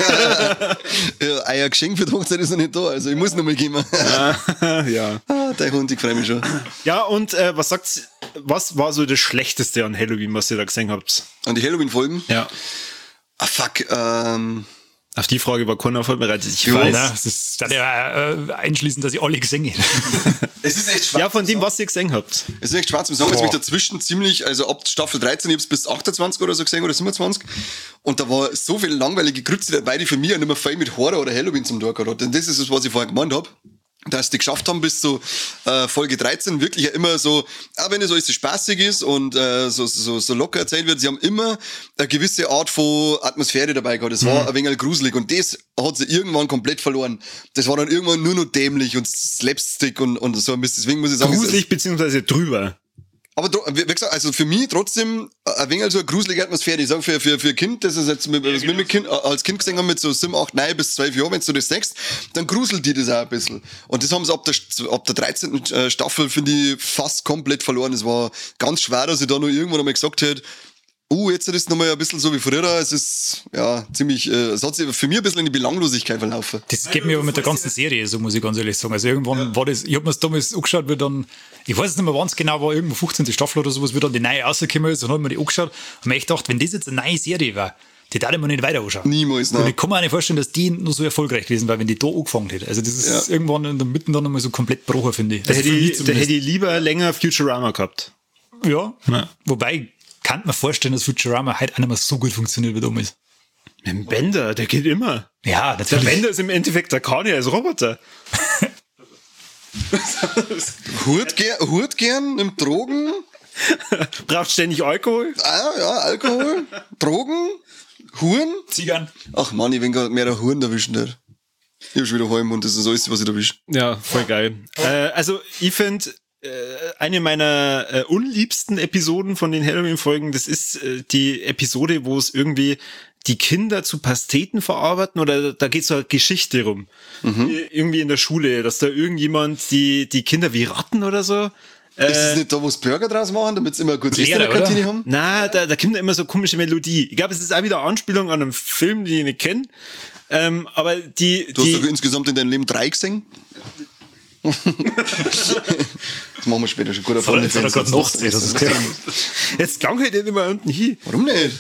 Ja, ein Geschenk für die Hochzeit ist noch nicht da, also ich muss noch mal gehen. Ja. Ah, dein Hund, ich freue mich schon. Ja, und äh, was sagt's, was war so das Schlechteste an Halloween, was ihr da gesehen habt? An die Halloween-Folgen? Ja. Ah, fuck, ähm... Auf die Frage war keiner vorbereitet. Ich Jo, weiß. Nein, das ist, das ja äh, einschließen, dass ich alle gesehen habe. Es ist echt schwarz. Ja, von dem, was ihr gesehen habt. Es ist echt schwarz im Song. Jetzt bin ich dazwischen ziemlich, also ab Staffel dreizehn, ich hab's bis achtundzwanzig oder so gesehen, oder siebenundzwanzig. Und da war so viel langweilige Grütze dabei, die für mich ja nicht mehr viel mit Horror oder Halloween zum Tag hat. Denn das ist es, was ich vorher gemeint habe. Dass die geschafft haben bis zu äh, Folge dreizehn wirklich ja immer so, auch wenn es alles so spaßig ist und äh, so, so, so locker erzählt wird, sie haben immer eine gewisse Art von Atmosphäre dabei gehabt. Das war Mhm. ein wenig gruselig und das hat sie irgendwann komplett verloren. Das war dann irgendwann nur noch dämlich und Slapstick und, und so ein bisschen. Deswegen muss ich sagen, es ist- Gruselig beziehungsweise drüber. aber tro- wie gesagt, also für mich trotzdem ein wenig so eine gruselige Atmosphäre. Ich sage, für, für, für Kind, das ist jetzt, mit, was wir mit kind, als Kind gesehen haben, mit so sieben, acht, neun bis zwölf Jahren, wenn du das sagst, dann gruselt die das auch ein bisschen. Und das haben sie ab der, ab der dreizehnten Staffel, finde ich, fast komplett verloren. Es war ganz schwer, dass ich da noch irgendwann einmal gesagt hätte, uh, jetzt ist es nochmal ein bisschen so wie früher. Es ist, ja, ziemlich, äh, es hat sich für mich ein bisschen in die Belanglosigkeit verlaufen. Das geht mir aber mit der ganzen Serie, so muss ich ganz ehrlich sagen. Also irgendwann war das, ich hab mir das damals angeschaut, wie dann, ich weiß es nicht mehr ganz genau, war irgendwo fünfzehnte Staffel oder sowas, wie dann die neue rausgekommen ist, und hab mir die angeschaut und mir echt gedacht, wenn das jetzt eine neue Serie war, die darf ich mir nicht weiter anschauen. Niemals, Und nein. ich kann mir auch nicht vorstellen, dass die nur so erfolgreich gewesen wäre, wenn die da angefangen hätte. Also das ist Ja. irgendwann in der Mitte dann einmal so komplett gebrochen, finde ich. Da Also hätte für mich ich, da zumindest. hätte ich lieber länger Futurama gehabt. Ja. Ja. Wobei, kann mir vorstellen, dass Futurama heute auch nicht mehr so gut funktioniert wie damals. Mit dem Bender, der geht immer. Ja, Der natürlich. Bender ist im Endeffekt der Kani als Roboter. Hurt, ger Hurt gern, nimmt Drogen, Braucht ständig Alkohol. ah, ja, Alkohol, Drogen, Huren. Ziegern. Ach Mann, ich bin gerade mehr der Huren erwischen hat. Ich hab schon wieder Heim und das ist alles, was ich erwische. Ja, voll geil. Äh, also ich finde, äh, eine meiner äh, unliebsten Episoden von den Halloween-Folgen, das ist äh, die Episode, wo es irgendwie die Kinder zu Pasteten verarbeiten, oder da geht so eine Geschichte rum. Mhm. Irgendwie in der Schule, dass da irgendjemand die, die Kinder wie Ratten oder so Ist das nicht da, wo sie Burger draus machen, damit sie immer gut Essen in der Kantine haben? Na, da, da kommt immer so eine komische Melodie. Ich glaube, es ist auch wieder eine Anspielung an einen Film, den ich nicht kenne. Ähm, aber die, Du die, hast doch insgesamt in deinem Leben drei gesehen? Das machen wir später schon. Guter Soll ich Freund. gerade nachsehen, das ist klar. jetzt klang halt nicht immer unten hin. Warum nicht?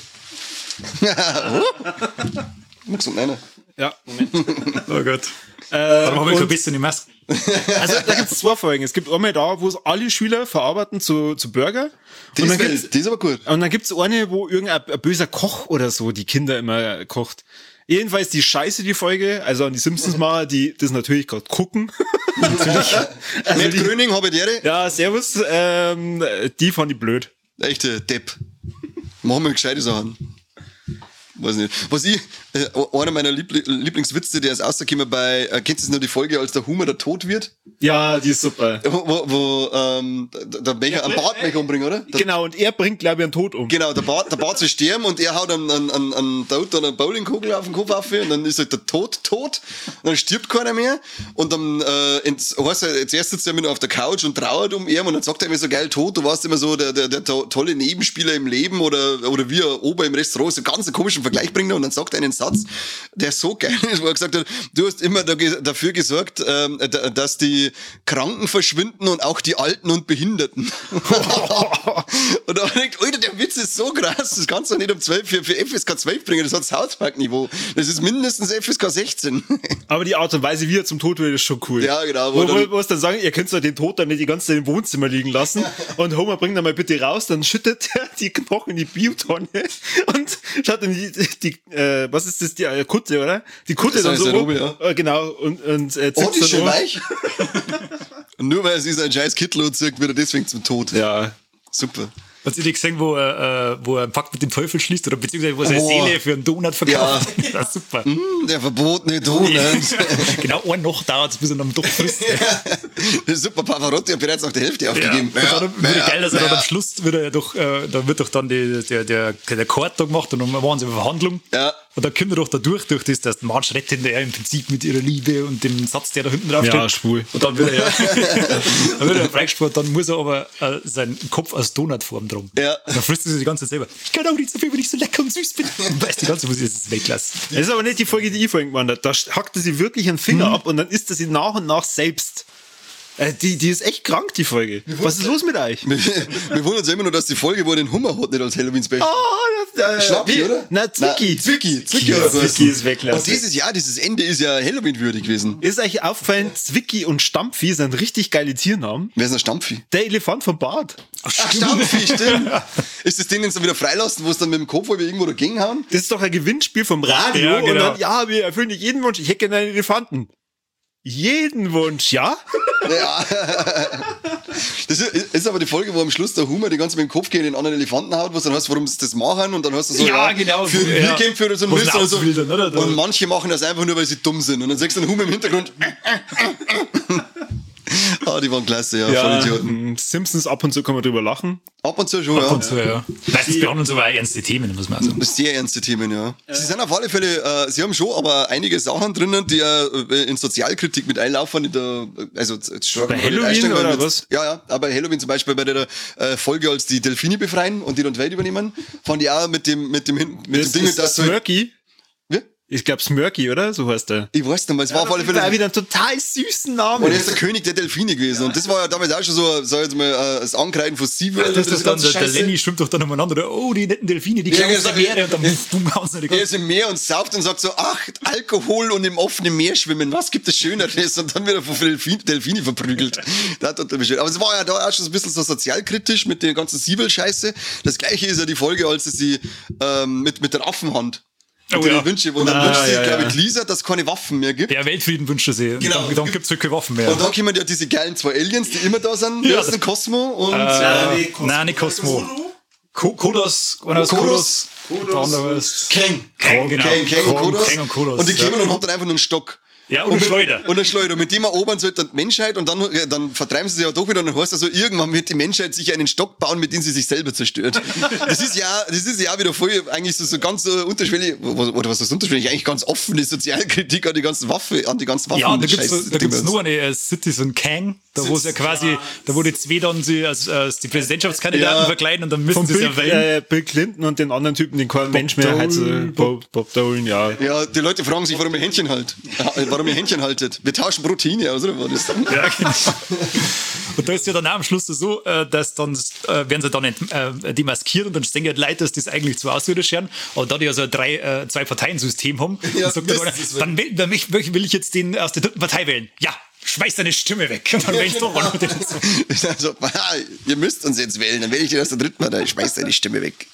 Immer gesagt, nein. Ja, Moment. Oh Gott. Darum habe ich ein bisschen die Maske. Also da gibt es zwei Folgen. Es gibt einmal da, wo es alle Schüler verarbeiten zu, zu Burger. Die Und ist, dann geil, gibt's, die ist aber gut. und dann gibt's eine, wo irgendein ein böser Koch oder so die Kinder immer kocht. Jedenfalls die Scheiße, die Folge, also an die Simpsons-Macher, die das natürlich gerade gucken. natürlich. Also Matt die, Gröning, Habedere. ja, servus. Ähm, die fand ich blöd. Echte Depp. Machen wir gescheite Sachen. Weiß nicht. Was ich, äh, einer meiner Liebl Lieblingswitze, der ist rausgekommen bei, äh, kennst du noch die Folge, als der Humor der Tod wird? Ja, die ist super. Wo, wo, wo ähm, der Becher, einen Bartbecher umbringen, oder? Der, Genau, und er bringt, glaube ich, einen Tod um. Genau, der Bart, der Bart soll sterben und er haut einen, einen, einen, einen Tod dann eine Bowlingkugel auf den Kopf auf und dann ist halt der Tod tot und dann stirbt keiner mehr und dann äh, ins, heißt er, jetzt erst sitzt er immer noch auf der Couch und trauert um ihn und dann sagt er immer so geil, Tod, du warst immer so der, der, der to tolle Nebenspieler im Leben oder, oder wie ein Ober im Restaurant, so ganz einen komischen Vergleich bringt er und dann sagt er einen Satz, der so geil ist, wo er gesagt hat, du hast immer da, dafür gesorgt, ähm, dass die Kranken verschwinden und auch die Alten und Behinderten. Und da denkt, Alter, der Witz ist so krass, das kannst du nicht um zwölf für, für F S K zwölf bringen, das hat South Park Niveau. Das ist mindestens F S K sechzehn. Aber die Art und Weise, wie er zum Tod wird, ist schon cool. Ja, genau. Wo, Wo wo, dann- wo es dann sagen, ihr könnt doch den Tod dann nicht die ganze Zeit im Wohnzimmer liegen lassen. Und Homer bringt dann mal bitte raus, dann schüttet er die Knochen in die Biotonne und schaut dann die, die äh, was ist das, die äh, Kutte, oder? Die Kutte Das dann heißt so der um. Robi, ja. Äh, genau, und, und äh, Oh, die ist dann schön um. weich. Und nur weil er sich seinen scheiß Kittel anzieht, wird er deswegen zum Tod. Ja. Super. Hast du die gesehen, wo er, äh, wo er einen Pakt mit dem Teufel schließt oder beziehungsweise wo er seine Oh. Seele für einen Donut verkauft? Ja, ja super. Hm, der verbotene Donut. Genau, ein noch dauert es, bis er am Doch frisst. Das ist super, Pavarotti hat bereits nach der Hälfte Ja, aufgegeben. und dann würde geil, dass er dann am Schluss wird er ja doch, äh, da wird doch dann die, der, der, der Court da gemacht und dann waren sie eine Verhandlung. Ja. Und dann kommt er doch da durch, durch das, dass Marge rettet er im Prinzip mit ihrer Liebe und dem Satz, der da hinten drauf steht. Ja, schwul. Und dann wird er ja, dann wird er freigesprochen, dann muss er aber äh, seinen Kopf als Donutform drum. Ja. Dann frisst er sich die ganze Zeit selber. Ich kann auch nicht so viel, wenn ich so lecker und süß bin. Und weiß die ganze Zeit, muss ich das weglassen. Das ist aber nicht die Folge, die ich vorhin gemacht habe. Da hackte sie wirklich einen Finger ab und dann isst er sie nach und nach selbst. Äh, die, die ist echt krank, die Folge. Was ist los mit euch? Wir, wir wundern uns immer nur, dass die Folge, wo er den Hummer hat, nicht als Halloween-Special. Oh, das, äh, Schnappi, wie- oder? Na, Zwicki. Na, Zwicki. Zwicki, Ja, oder so. Zwicki ist weglassen. Und dieses Jahr, dieses Ende ist ja Halloween-würdig gewesen. Ist euch aufgefallen, Zwicki und Stampfi sind richtig geile Tiernamen? Wer ist denn der Stampfi? Der Elefant vom Bad. Ach, Stampfi, stimmt. Ist das den, den sie wieder freilassen, wo es dann mit dem Kopf über irgendwo dagegen hauen? Das ist doch ein Gewinnspiel vom Radio. Ja, genau. Und dann, ja, wir erfüllen nicht jeden Wunsch. Ich hätte gerne einen Elefanten. Jeden Wunsch, ja? Ja. Das ist, ist aber die Folge, wo am Schluss der Humor die ganze mit dem Kopf gegen den anderen Elefanten haut, wo dann heißt, warum sie das machen und dann hast du so, Ja, genau. für Ja. Bierkämpfe oder so ein Was Mist oder so. auswildern, oder? Da- Und manche machen das einfach nur, weil sie dumm sind. Und dann sagst du den Humor im Hintergrund. Ah, die waren klasse, ja, voll Idioten. mm, Simpsons ab und zu kann man drüber lachen. Ab und zu schon, ja. Und so, ja. Weil sie behandeln sogar ernste Themen, muss man sagen. Sehr ernste Themen, ja. Sie sind auf alle Fälle, äh, sie haben schon aber einige Sachen drinnen, die äh, in Sozialkritik mit einlaufen. In der, also, jetzt schon Bei mal nicht Halloween einsteigen, oder aber mit- was? Ja, ja, aber Halloween zum Beispiel bei der äh, Folge, als die Delfine befreien und die dann die Welt übernehmen, fand ich auch mit dem, mit dem, Hin- mit Das dem Ding, ist dass so, Smirky. wie? Ich glaube Smirky, oder? So heißt der. Ich weiß nicht, weil es war auf alle Da Fälle. wieder einen total süßen Und Namen. er ist der König der Delfine gewesen. Und das war ja damals auch schon so, sag ich jetzt mal, äh, das Angreifen von SeaWorld. Das ist dann, ganze der, der Scheiße. Lenny schwimmt doch dann umeinander. Da, oh, die netten Delfine, die Ja, klauen genau. aus der Meere und dann bumm, hauen sie die Er ganze ist im Meer und sauft und sagt so, ach, Alkohol und im offenen Meer schwimmen, was gibt es Schöneres? Und dann wird er von Delfine, Delfine verprügelt. Das hat er beschwert. Aber es war ja da auch schon so ein bisschen so sozialkritisch mit der ganzen Siebel-Scheiße. Das gleiche ist ja die Folge, als sie ähm, mit, mit der Affenhand. Oh, mit den ja. Wünsche, wo dann Ah, wünscht sich, ja, glaube ja. ich, Lisa, dass es keine Waffen mehr gibt. Der Weltfrieden wünscht er sich. Genau. Und dann, dann gibt es keine Waffen mehr. Und dann kommen ja diese geilen zwei Aliens, die immer da sind. Ja, Ja, das das- sind Cosmo und äh, nein, nicht Cosmo. Ko Kodos. Einer ist Kodos. Kodos. Der andere ist Kang. Kang, genau. Kang, Kang und Kang, Kodos. Kang und Kodos, Und die ja. kommen und haben dann einfach nur einen Stock. Ja, und eine mit- Schleuder. Und eine Schleuder. Mit dem erobern sollte dann die Menschheit und dann, ja, dann vertreiben sie sich ja doch wieder und dann heißt es so, irgendwann wird die Menschheit sich einen Stock bauen, mit dem sie sich selber zerstört. Das ist ja, das ist ja wieder voll, eigentlich so, so ganz so unterschwellig, oder was ist unterschwellig, eigentlich ganz offene Sozialkritik an die ganzen Waffe, an die ganzen Waffen. Ja, und da gibt's, Scheiß- da gibt's Dinge. nur eine äh, Citizen Kang, Da wo es ja quasi, da wo die zwei dann sie als, als die Präsidentschaftskandidaten Ja. verkleiden und dann müssen sie es Bill, ja wählen. äh, Bill Clinton und den anderen Typen, den kein Mensch mehr hat. Dolan. Bob, Bob Dolan, ja. Ja, die Leute fragen sich, warum ihr Händchen halt. Warum ihr Händchen haltet. Wir tauschen Proteine aus, oder? War das dann? Ja, genau. Und da ist ja dann auch am Schluss so, äh, dass dann äh, werden sie dann ent, äh, demaskiert und dann denken die Leute, dass das eigentlich zwei Außerirdische sind. Aber da die also ein drei, äh, zwei Parteien-System haben, Ja, dann sagt der das eine, ist dann will, dann will will ich jetzt den aus der dritten Partei wählen. Ja, schmeiß deine Stimme weg. Und dann Ja, wählst du genau. auch den. Also, ihr müsst uns jetzt wählen, dann wähle ich den aus der dritten Partei. Ich schmeiß deine Stimme weg.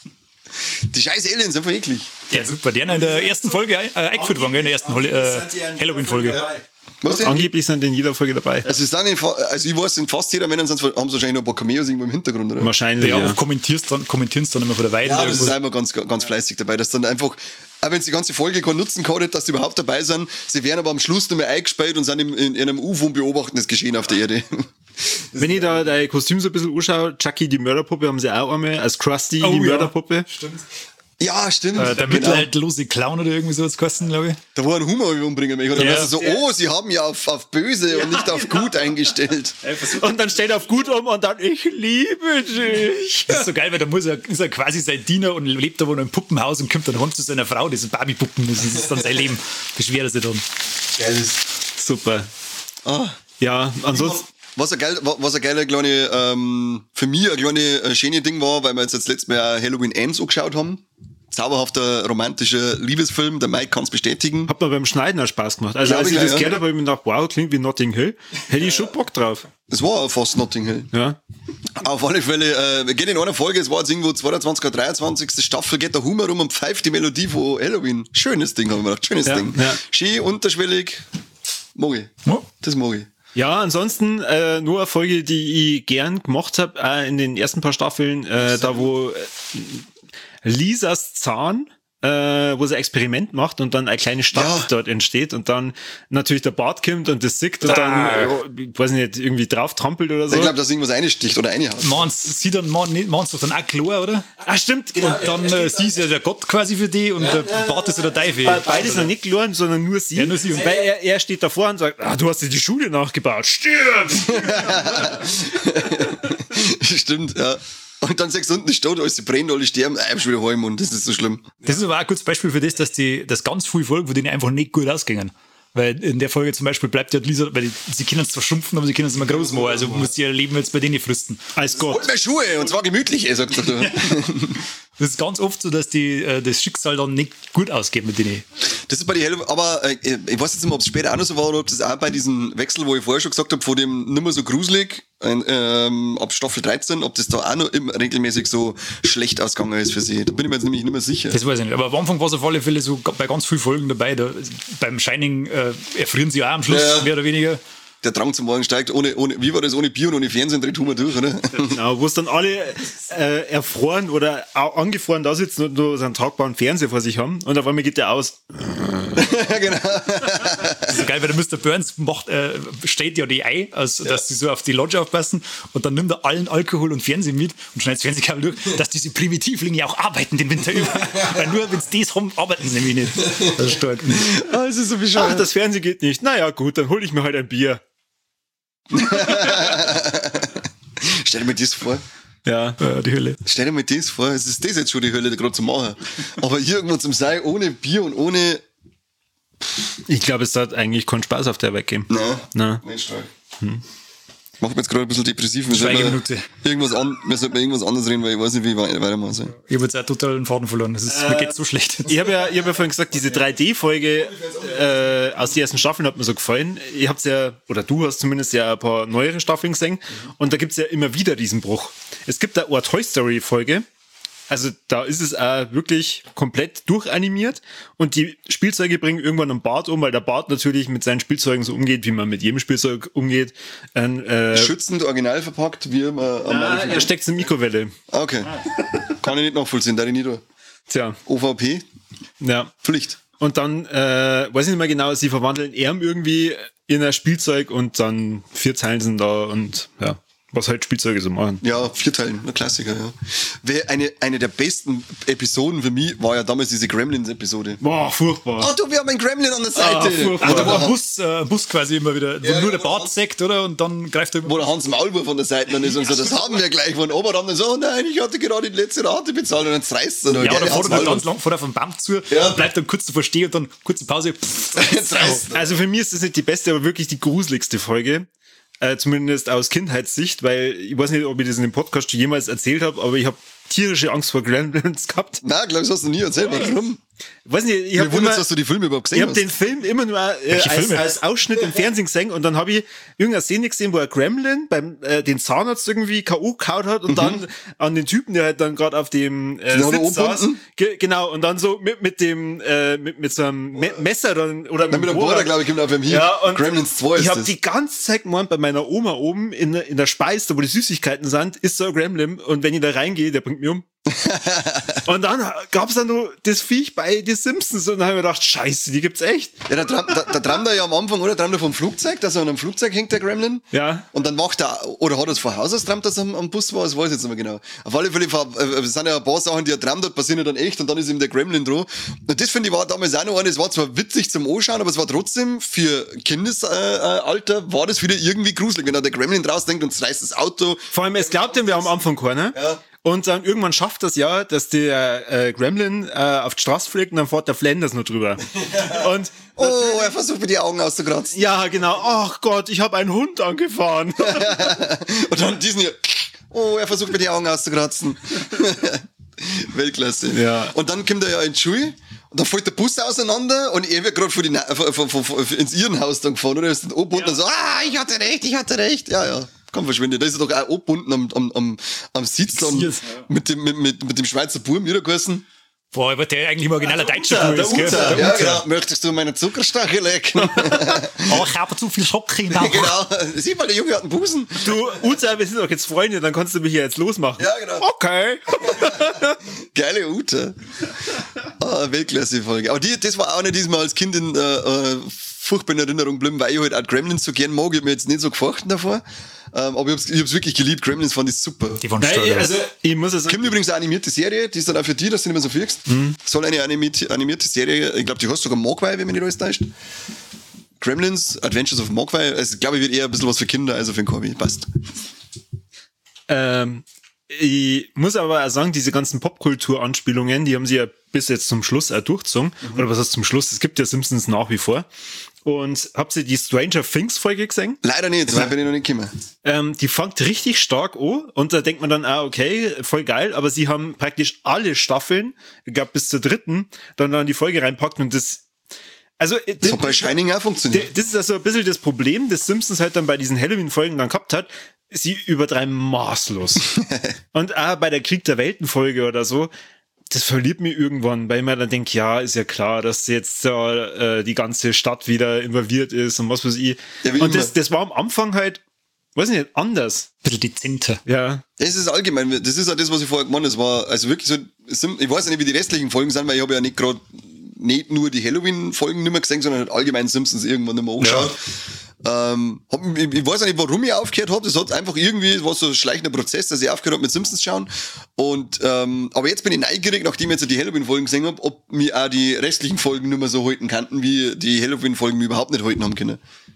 Die scheiß Aliens sind voll eklig. Ja, super. Die sind in der ersten Folge äh, eingeführt worden, in der ersten Hol- äh, Halloween-Folge. Was denn? Angeblich sind in jeder Folge dabei. Also, es sind in, fa- also ich weiß, in fast jeder Männer haben sie wahrscheinlich noch ein paar Cameos irgendwo im Hintergrund, oder? Wahrscheinlich, Ja, ja. und kommentierst dann, kommentierst dann immer von der Weide. Ja, das irgendwo. ist einmal ganz, ganz fleißig dabei, dass dann einfach, auch wenn sie die ganze Folge keinen Nutzen gehabt hat, dass sie überhaupt dabei sind, sie werden aber am Schluss nicht mehr eingesperrt und sind in, in, in einem U F O und beobachten das Geschehen auf der Erde. Wenn ich da dein Kostüm so ein bisschen anschaue, Chucky die Mörderpuppe haben sie auch einmal, als Krusty Oh, die ja. Mörderpuppe. Stimmt. Ja, stimmt. Äh, der genau. mittelalterlose Clown oder irgendwie so als Kosten, glaube ich. Da war ein Humor umbringen möchte. Und dann Ja. ja. so, oh, sie haben ja auf, auf böse und nicht auf gut eingestellt. Und dann steht er auf gut um und dann, ich liebe dich. Das ist so geil, weil da muss er, ist er quasi sein Diener und lebt da wohl in einem Puppenhaus und kommt dann heim zu seiner Frau, das sind Barbie-Puppen, das ist dann sein Leben. Beschwert er sich dann. Geil ist. Super. Ah. Ja, ansonsten, Was ein, geil, was ein geiler kleine, ähm, für mich ein kleines äh, schönes Ding war, weil wir jetzt das letzte Mal auch Halloween Ends angeschaut haben. Zauberhafter, romantischer Liebesfilm, der Mike kann es bestätigen. hat mir beim Schneiden auch Spaß gemacht. Also, Glaub als ich ich auch, das ja. gehört habe, habe ich mir gedacht, wow, klingt wie Notting Hill. Hätte ich schon Bock drauf. Es war auch fast Notting Hill. Ja. Auf alle Fälle, äh, wir gehen in einer Folge, es war jetzt irgendwo zweiundzwanzigste oder dreiundzwanzigste Staffel, geht der Humor rum und pfeift die Melodie von Halloween. Schönes Ding, habe ich mir gedacht, schönes Ja, Ding. ja. Schön, unterschwellig, mag ich. Ja. Das mag ich. Ja, ansonsten äh, nur eine Folge, die ich gern gemacht habe, äh, in den ersten paar Staffeln, äh, da wo äh, Lisas Zahn, äh, wo sie ein Experiment macht und dann eine kleine Stadt Ja. dort entsteht und dann natürlich der Bart kommt und das sickt und dann, äh, ich weiß nicht, irgendwie drauf trampelt oder so. Ich glaube, dass irgendwas einsticht oder reinhaut. Meinst sie dann, meinst du dann auch klar, oder? Ah, stimmt, genau. Und dann äh, sie ist ja der Gott quasi für die und der Bart ist ja der Teufel. Be- Beides noch nicht gelernt, sondern nur sie. Ja, nur sie. Weil er, er steht davor und sagt, ah, du hast dir die Schule nachgebaut. Stirb! Stimmt, ja. Und dann sagst du unten steht, alles sie brennen, alle sterben, ah, ich hab schon wieder heim und das ist so schlimm. Das ist aber auch ein gutes Beispiel für das, dass die, das ganz viele Folgen, wo denen einfach nicht gut ausgingen. Weil in der Folge zum Beispiel bleibt ja Lisa, weil die, sie können es zwar schrumpfen, aber sie können es immer groß machen. Also muss ihr Leben jetzt bei denen fristen. Als Holt Gott. mir Schuhe, und zwar gemütlich, ey, sagt er. Das ist ganz oft so, dass die, äh, das Schicksal dann nicht gut ausgeht mit denen. Das ist bei die Hälfte, aber äh, ich weiß jetzt nicht mehr, ob es später auch noch so war oder ob das auch bei diesem Wechsel, wo ich vorher schon gesagt habe, von dem nimmer so gruselig, äh, ähm, ab Staffel dreizehn, ob das da auch noch immer regelmäßig so schlecht ausgegangen ist für sie. Da bin ich mir jetzt nämlich nicht mehr sicher. Das weiß ich nicht. Aber am Anfang war es auf alle Fälle so bei ganz vielen Folgen dabei. Da, beim Shining äh, erfrieren sie auch am Schluss, Ja. mehr oder weniger. Der Drang zum Morgen steigt, ohne, ohne, wie war das, ohne Bier und ohne Fernsehen dreht Humor durch, oder? Genau, wo es dann alle äh, erfroren oder auch angefroren da sitzen und nur so einen tragbaren Fernseher vor sich haben und auf einmal geht der aus. Ja, genau. Das ist so geil, weil der Mister Burns macht, äh, stellt ja die Ei, also, dass sie so auf die Lodge aufpassen und dann nimmt er allen Alkohol und Fernsehen mit und schneidet das Fernsehkabel durch, dass diese Primitivlinge auch arbeiten den Winter über. Weil nur wenn sie das haben, arbeiten sie nämlich nicht. Das ist stark. Ah, das ist so Ach, bescheuert. das Fernsehen geht nicht. Naja, gut, dann hole ich mir halt ein Bier. Stell dir mal das vor. Ja. Äh, die Hölle. Stell dir mal das vor. Es ist das jetzt schon die Hölle, gerade zu machen. Aber irgendwo zum Sein, ohne Bier und ohne. Ich glaube, es hat eigentlich keinen Spaß auf der weggehen. Nein. Na. Nicht stark. Hm. Macht mich jetzt gerade ein bisschen depressiv. Wir sollten Schweigeminute. irgendwas, an, wir sollten irgendwas anderes reden, weil ich weiß nicht, wie ich wei- weitermachen soll. Ich habe jetzt auch total den Faden verloren. Das ist, mir geht's so schlecht. Ich habe ja, ich hab ja vorhin gesagt, diese drei D-Folge äh, aus den ersten Staffeln hat mir so gefallen. Ich hab's ja, oder du hast zumindest ja ein paar neuere Staffeln gesehen und da gibt's ja immer wieder diesen Bruch. Es gibt da eine Toy Story-Folge, also da ist es auch wirklich komplett durchanimiert und die Spielzeuge bringen irgendwann einen Bart um, weil der Bart natürlich mit seinen Spielzeugen so umgeht, wie man mit jedem Spielzeug umgeht. Ein, äh, Schützend, original verpackt, wie immer. am ah, Anfang. er steckt's in die Mikrowelle. Ah, okay. Kann ich nicht nachvollziehen, da ich nicht da. Tja, O V P, ja. Pflicht. Und dann, äh, weiß ich nicht mehr genau, sie verwandeln Erm irgendwie in ein Spielzeug und dann vier Zeilen sind da und ja. Was halt Spielzeuge so machen. Ja, vier Teilen, ein Klassiker, ja. Wer eine, eine der besten Episoden für mich war ja damals diese Gremlins-Episode. Boah, furchtbar. Oh, du, wir haben einen Gremlin an der Seite. Ah, furchtbar. Ah, da war ein Bus, äh, Bus quasi immer wieder, wo Ja, nur ja, der Bart sägt, oder? Und dann greift er immer. Wo der Hans Maulwurf von der Seite dann ist und so, das haben wir gleich von Oberraum dann so, oh nein, ich hatte gerade die letzte Rate bezahlt und dann reißt er noch. Ja, Gell, oder Hans fährt er ganz Maulwurf. lang, fährt er vom Baum zu, Ja. bleibt dann kurz davor stehen und dann kurze Pause. Pff, Jetzt reißt er. Also für mich ist das nicht die beste, aber wirklich die gruseligste Folge. Äh, zumindest aus Kindheitssicht, weil ich weiß nicht, ob ich das in dem Podcast schon jemals erzählt habe, aber ich habe tierische Angst vor Gremlins gehabt. Na, glaub ich, das hast du nie erzählt, warum? Ich weiß nicht, ich Mir habe immer, wundert, dass du die Filme überhaupt ich gesehen hab hast. den Film immer nur äh, Welche als, Filme? als Ausschnitt im Fernsehen gesehen und dann habe ich irgendeine Szene gesehen, wo ein Gremlin beim äh, den Zahnarzt irgendwie K O gehauen hat und dann an den Typen, der halt dann gerade auf dem äh, Den hat er Sitz saß. umgebunden? Ge genau, und dann so mit, mit dem äh, mit, mit so einem Me Messer dann oder Nein, mit dem Bohrer, glaube ich, kommt auf dem hier. Ja, und Gremlins zwei ist ich habe das. die ganze Zeit gemeint, bei meiner Oma oben in, der- in der Speise, da wo die Süßigkeiten sind, ist so ein Gremlin und wenn ich da reingehe, der bringt mich um. Und dann gab's dann nur das Viech bei die Simpsons und dann habe ich mir gedacht, scheiße, die gibt's echt. Ja, da, tram- da, da trammt er ja am Anfang, oder? Trammt er vom Flugzeug, dass er an einem Flugzeug hängt, der Gremlin. Ja. Und dann macht er, oder hat er es vor Haus aus, trammt, dass er am, am Bus war, das weiß ich jetzt nicht mehr genau. Auf alle Fälle äh, es sind ja ein paar Sachen, die er trammt hat, passieren ja dann echt und dann ist ihm der Gremlin dran. Und das finde ich war damals auch noch eine, es war zwar witzig zum Anschauen, aber es war trotzdem für Kindesalter, äh, Alter, war das wieder irgendwie gruselig, wenn da der Gremlin draus denkt und reißt das Auto. Vor allem, es glaubt ihm, wir am Anfang keiner. Ja. Und dann irgendwann schafft das ja, dass der äh, Gremlin äh, auf die Straße fliegt und dann fährt der Flanders noch drüber. Und Oh, er versucht mir die Augen auszukratzen. ja, genau, ach Gott, ich habe einen Hund angefahren. Und dann diesen hier, oh, er versucht mir die Augen auszukratzen. Weltklasse. Ja. Und dann kommt er ja in die Schule und dann fällt der Bus auseinander und er wird gerade vor die Na- vor, vor, vor, vor, ins Irrenhaus dann gefahren, oder? Er ist dann oben und dann so, ah, ich hatte recht, ich hatte recht. Ja, ja. Komm, verschwinde. Da ist er doch auch oben am, am, am, am Sitz dann Yes. mit dem, mit, mit, mit dem Schweizer Buben wieder geheißen. Boah, aber der eigentlich im originalen Deutschen Uta, der ist, gell? Uta, Der Ja, Uta. genau. Möchtest du meine Zuckerstachel lecken? Oh, ich habe zu viel Schock in der Genau. Sieh mal, der Junge hat einen Busen. Du, Uta, wir sind doch jetzt Freunde, dann kannst du mich hier jetzt losmachen. Ja, genau. Okay. Geile Ute. Ah, Weltklasse-Folge. Aber die, das war auch nicht diesmal als Kind in äh, äh, furchtbar in Erinnerung geblieben, weil ich halt auch Gremlins so gern mag. Ich hab mir jetzt nicht so gefurchten davor. Ähm, aber ich hab's, ich hab's wirklich geliebt. Gremlins fand ich super. Die waren Nein, stark. also, ich muss es Kommt übrigens eine animierte Serie, die ist dann auch für die, dass du nicht mehr so fliegst. Soll eine animierte, animierte Serie, ich glaube, die heißt sogar Mogwai, wenn mich nicht alles täuscht. Gremlins, Adventures of Mogwai. Also, ich glaube, ich wird eher ein bisschen was für Kinder, also für den Korbi. Passt. Ähm, ich muss aber auch sagen, diese ganzen Popkultur-Anspielungen, die haben sie ja bis jetzt zum Schluss auch durchgezogen. Mhm. Oder was heißt zum Schluss? Es gibt ja Simpsons nach wie vor. Und habt ihr die Stranger Things Folge gesehen? Leider nicht, weil bin ich noch nicht gekommen. Ähm, die fängt richtig stark an und da denkt man dann, ah, okay, voll geil, aber sie haben praktisch alle Staffeln, ich glaube bis zur dritten, dann dann die Folge reinpackt und das, also, Das hat bei Shining auch funktioniert. das ist also ein bisschen das Problem, das Simpsons halt dann bei diesen Halloween-Folgen dann gehabt hat. Sie übertreiben maßlos. Und auch bei der Krieg der Welten-Folge oder so, das verliert mich irgendwann, weil ich mir dann denke, ja, ist ja klar, dass jetzt da äh, die ganze Stadt wieder involviert ist und was weiß ich. Ja, wie und immer. das, das war am Anfang halt, weiß nicht, anders. Ein bisschen dezenter. Ja. Das ist allgemein, das ist auch das, was ich vorher gemeint habe. Es war also wirklich so, ich weiß ja nicht, wie die restlichen Folgen sind, weil ich habe ja nicht gerade nicht nur die Halloween-Folgen nicht mehr gesehen, sondern halt allgemein Simpsons irgendwann nicht mehr angeschaut. Ja. Ähm, hab, ich, ich weiß auch nicht, warum ich aufgehört habe. Das hat einfach irgendwie, war so ein schleichender Prozess, dass ich aufgehört habe mit Simpsons schauen. Und, ähm, aber jetzt bin ich neugierig, nachdem ich jetzt die Halloween-Folgen gesehen habe, ob mir auch die restlichen Folgen nicht mehr so halten kannten, wie die Halloween-Folgen mir überhaupt nicht halten haben können.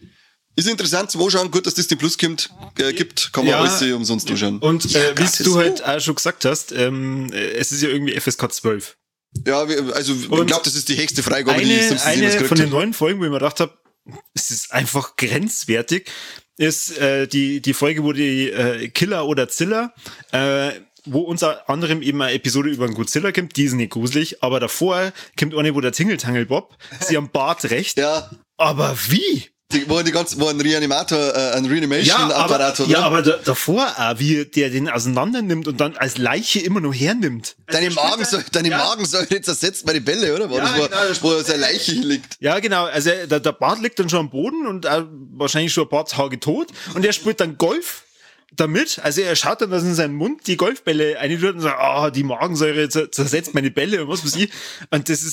Ist interessant zum Anschauen, gut, dass Disney Plus gibt, äh, gibt kann man Ja. alles umsonst anschauen. Und Ja, äh, wie gratis. du halt auch schon gesagt hast, ähm, es ist ja irgendwie F S K zwölf. Ja, wir- also ich Und glaube, das ist die höchste Freigabe, die die Eine, Simpsons eine jemals von gekriegt den haben. neuen Folgen, wo ich mir gedacht habe, es ist einfach grenzwertig, ist äh, die, die Folge, wo die äh, Killer oder Zilla, äh, wo unter anderem eben eine Episode über einen Godzilla kommt, die ist nicht gruselig, aber davor kommt eine, wo der Tingeltangel Bob, sie am Bart recht, Ja, aber wie? die, wo, die ganz, wo ein Reanimator, äh, ein Reanimation-Apparat hat, ja, oder? aber da, davor auch, wie der den auseinander nimmt und dann als Leiche immer noch hernimmt. Deine Magensäure, deine Magensäure zersetzt meine Bälle, oder? Wo, Ja, das, wo, genau, das wo seine Leiche hier liegt. Ja, genau. Also der, der Bart liegt dann schon am Boden und äh, wahrscheinlich schon ein paar Tage tot. Und er spielt dann Golf damit. Also er schaut dann, dass in seinen Mund die Golfbälle eintut und sagt, ah, die Magensäure zer- zersetzt meine Bälle und was weiß ich. Und das ist,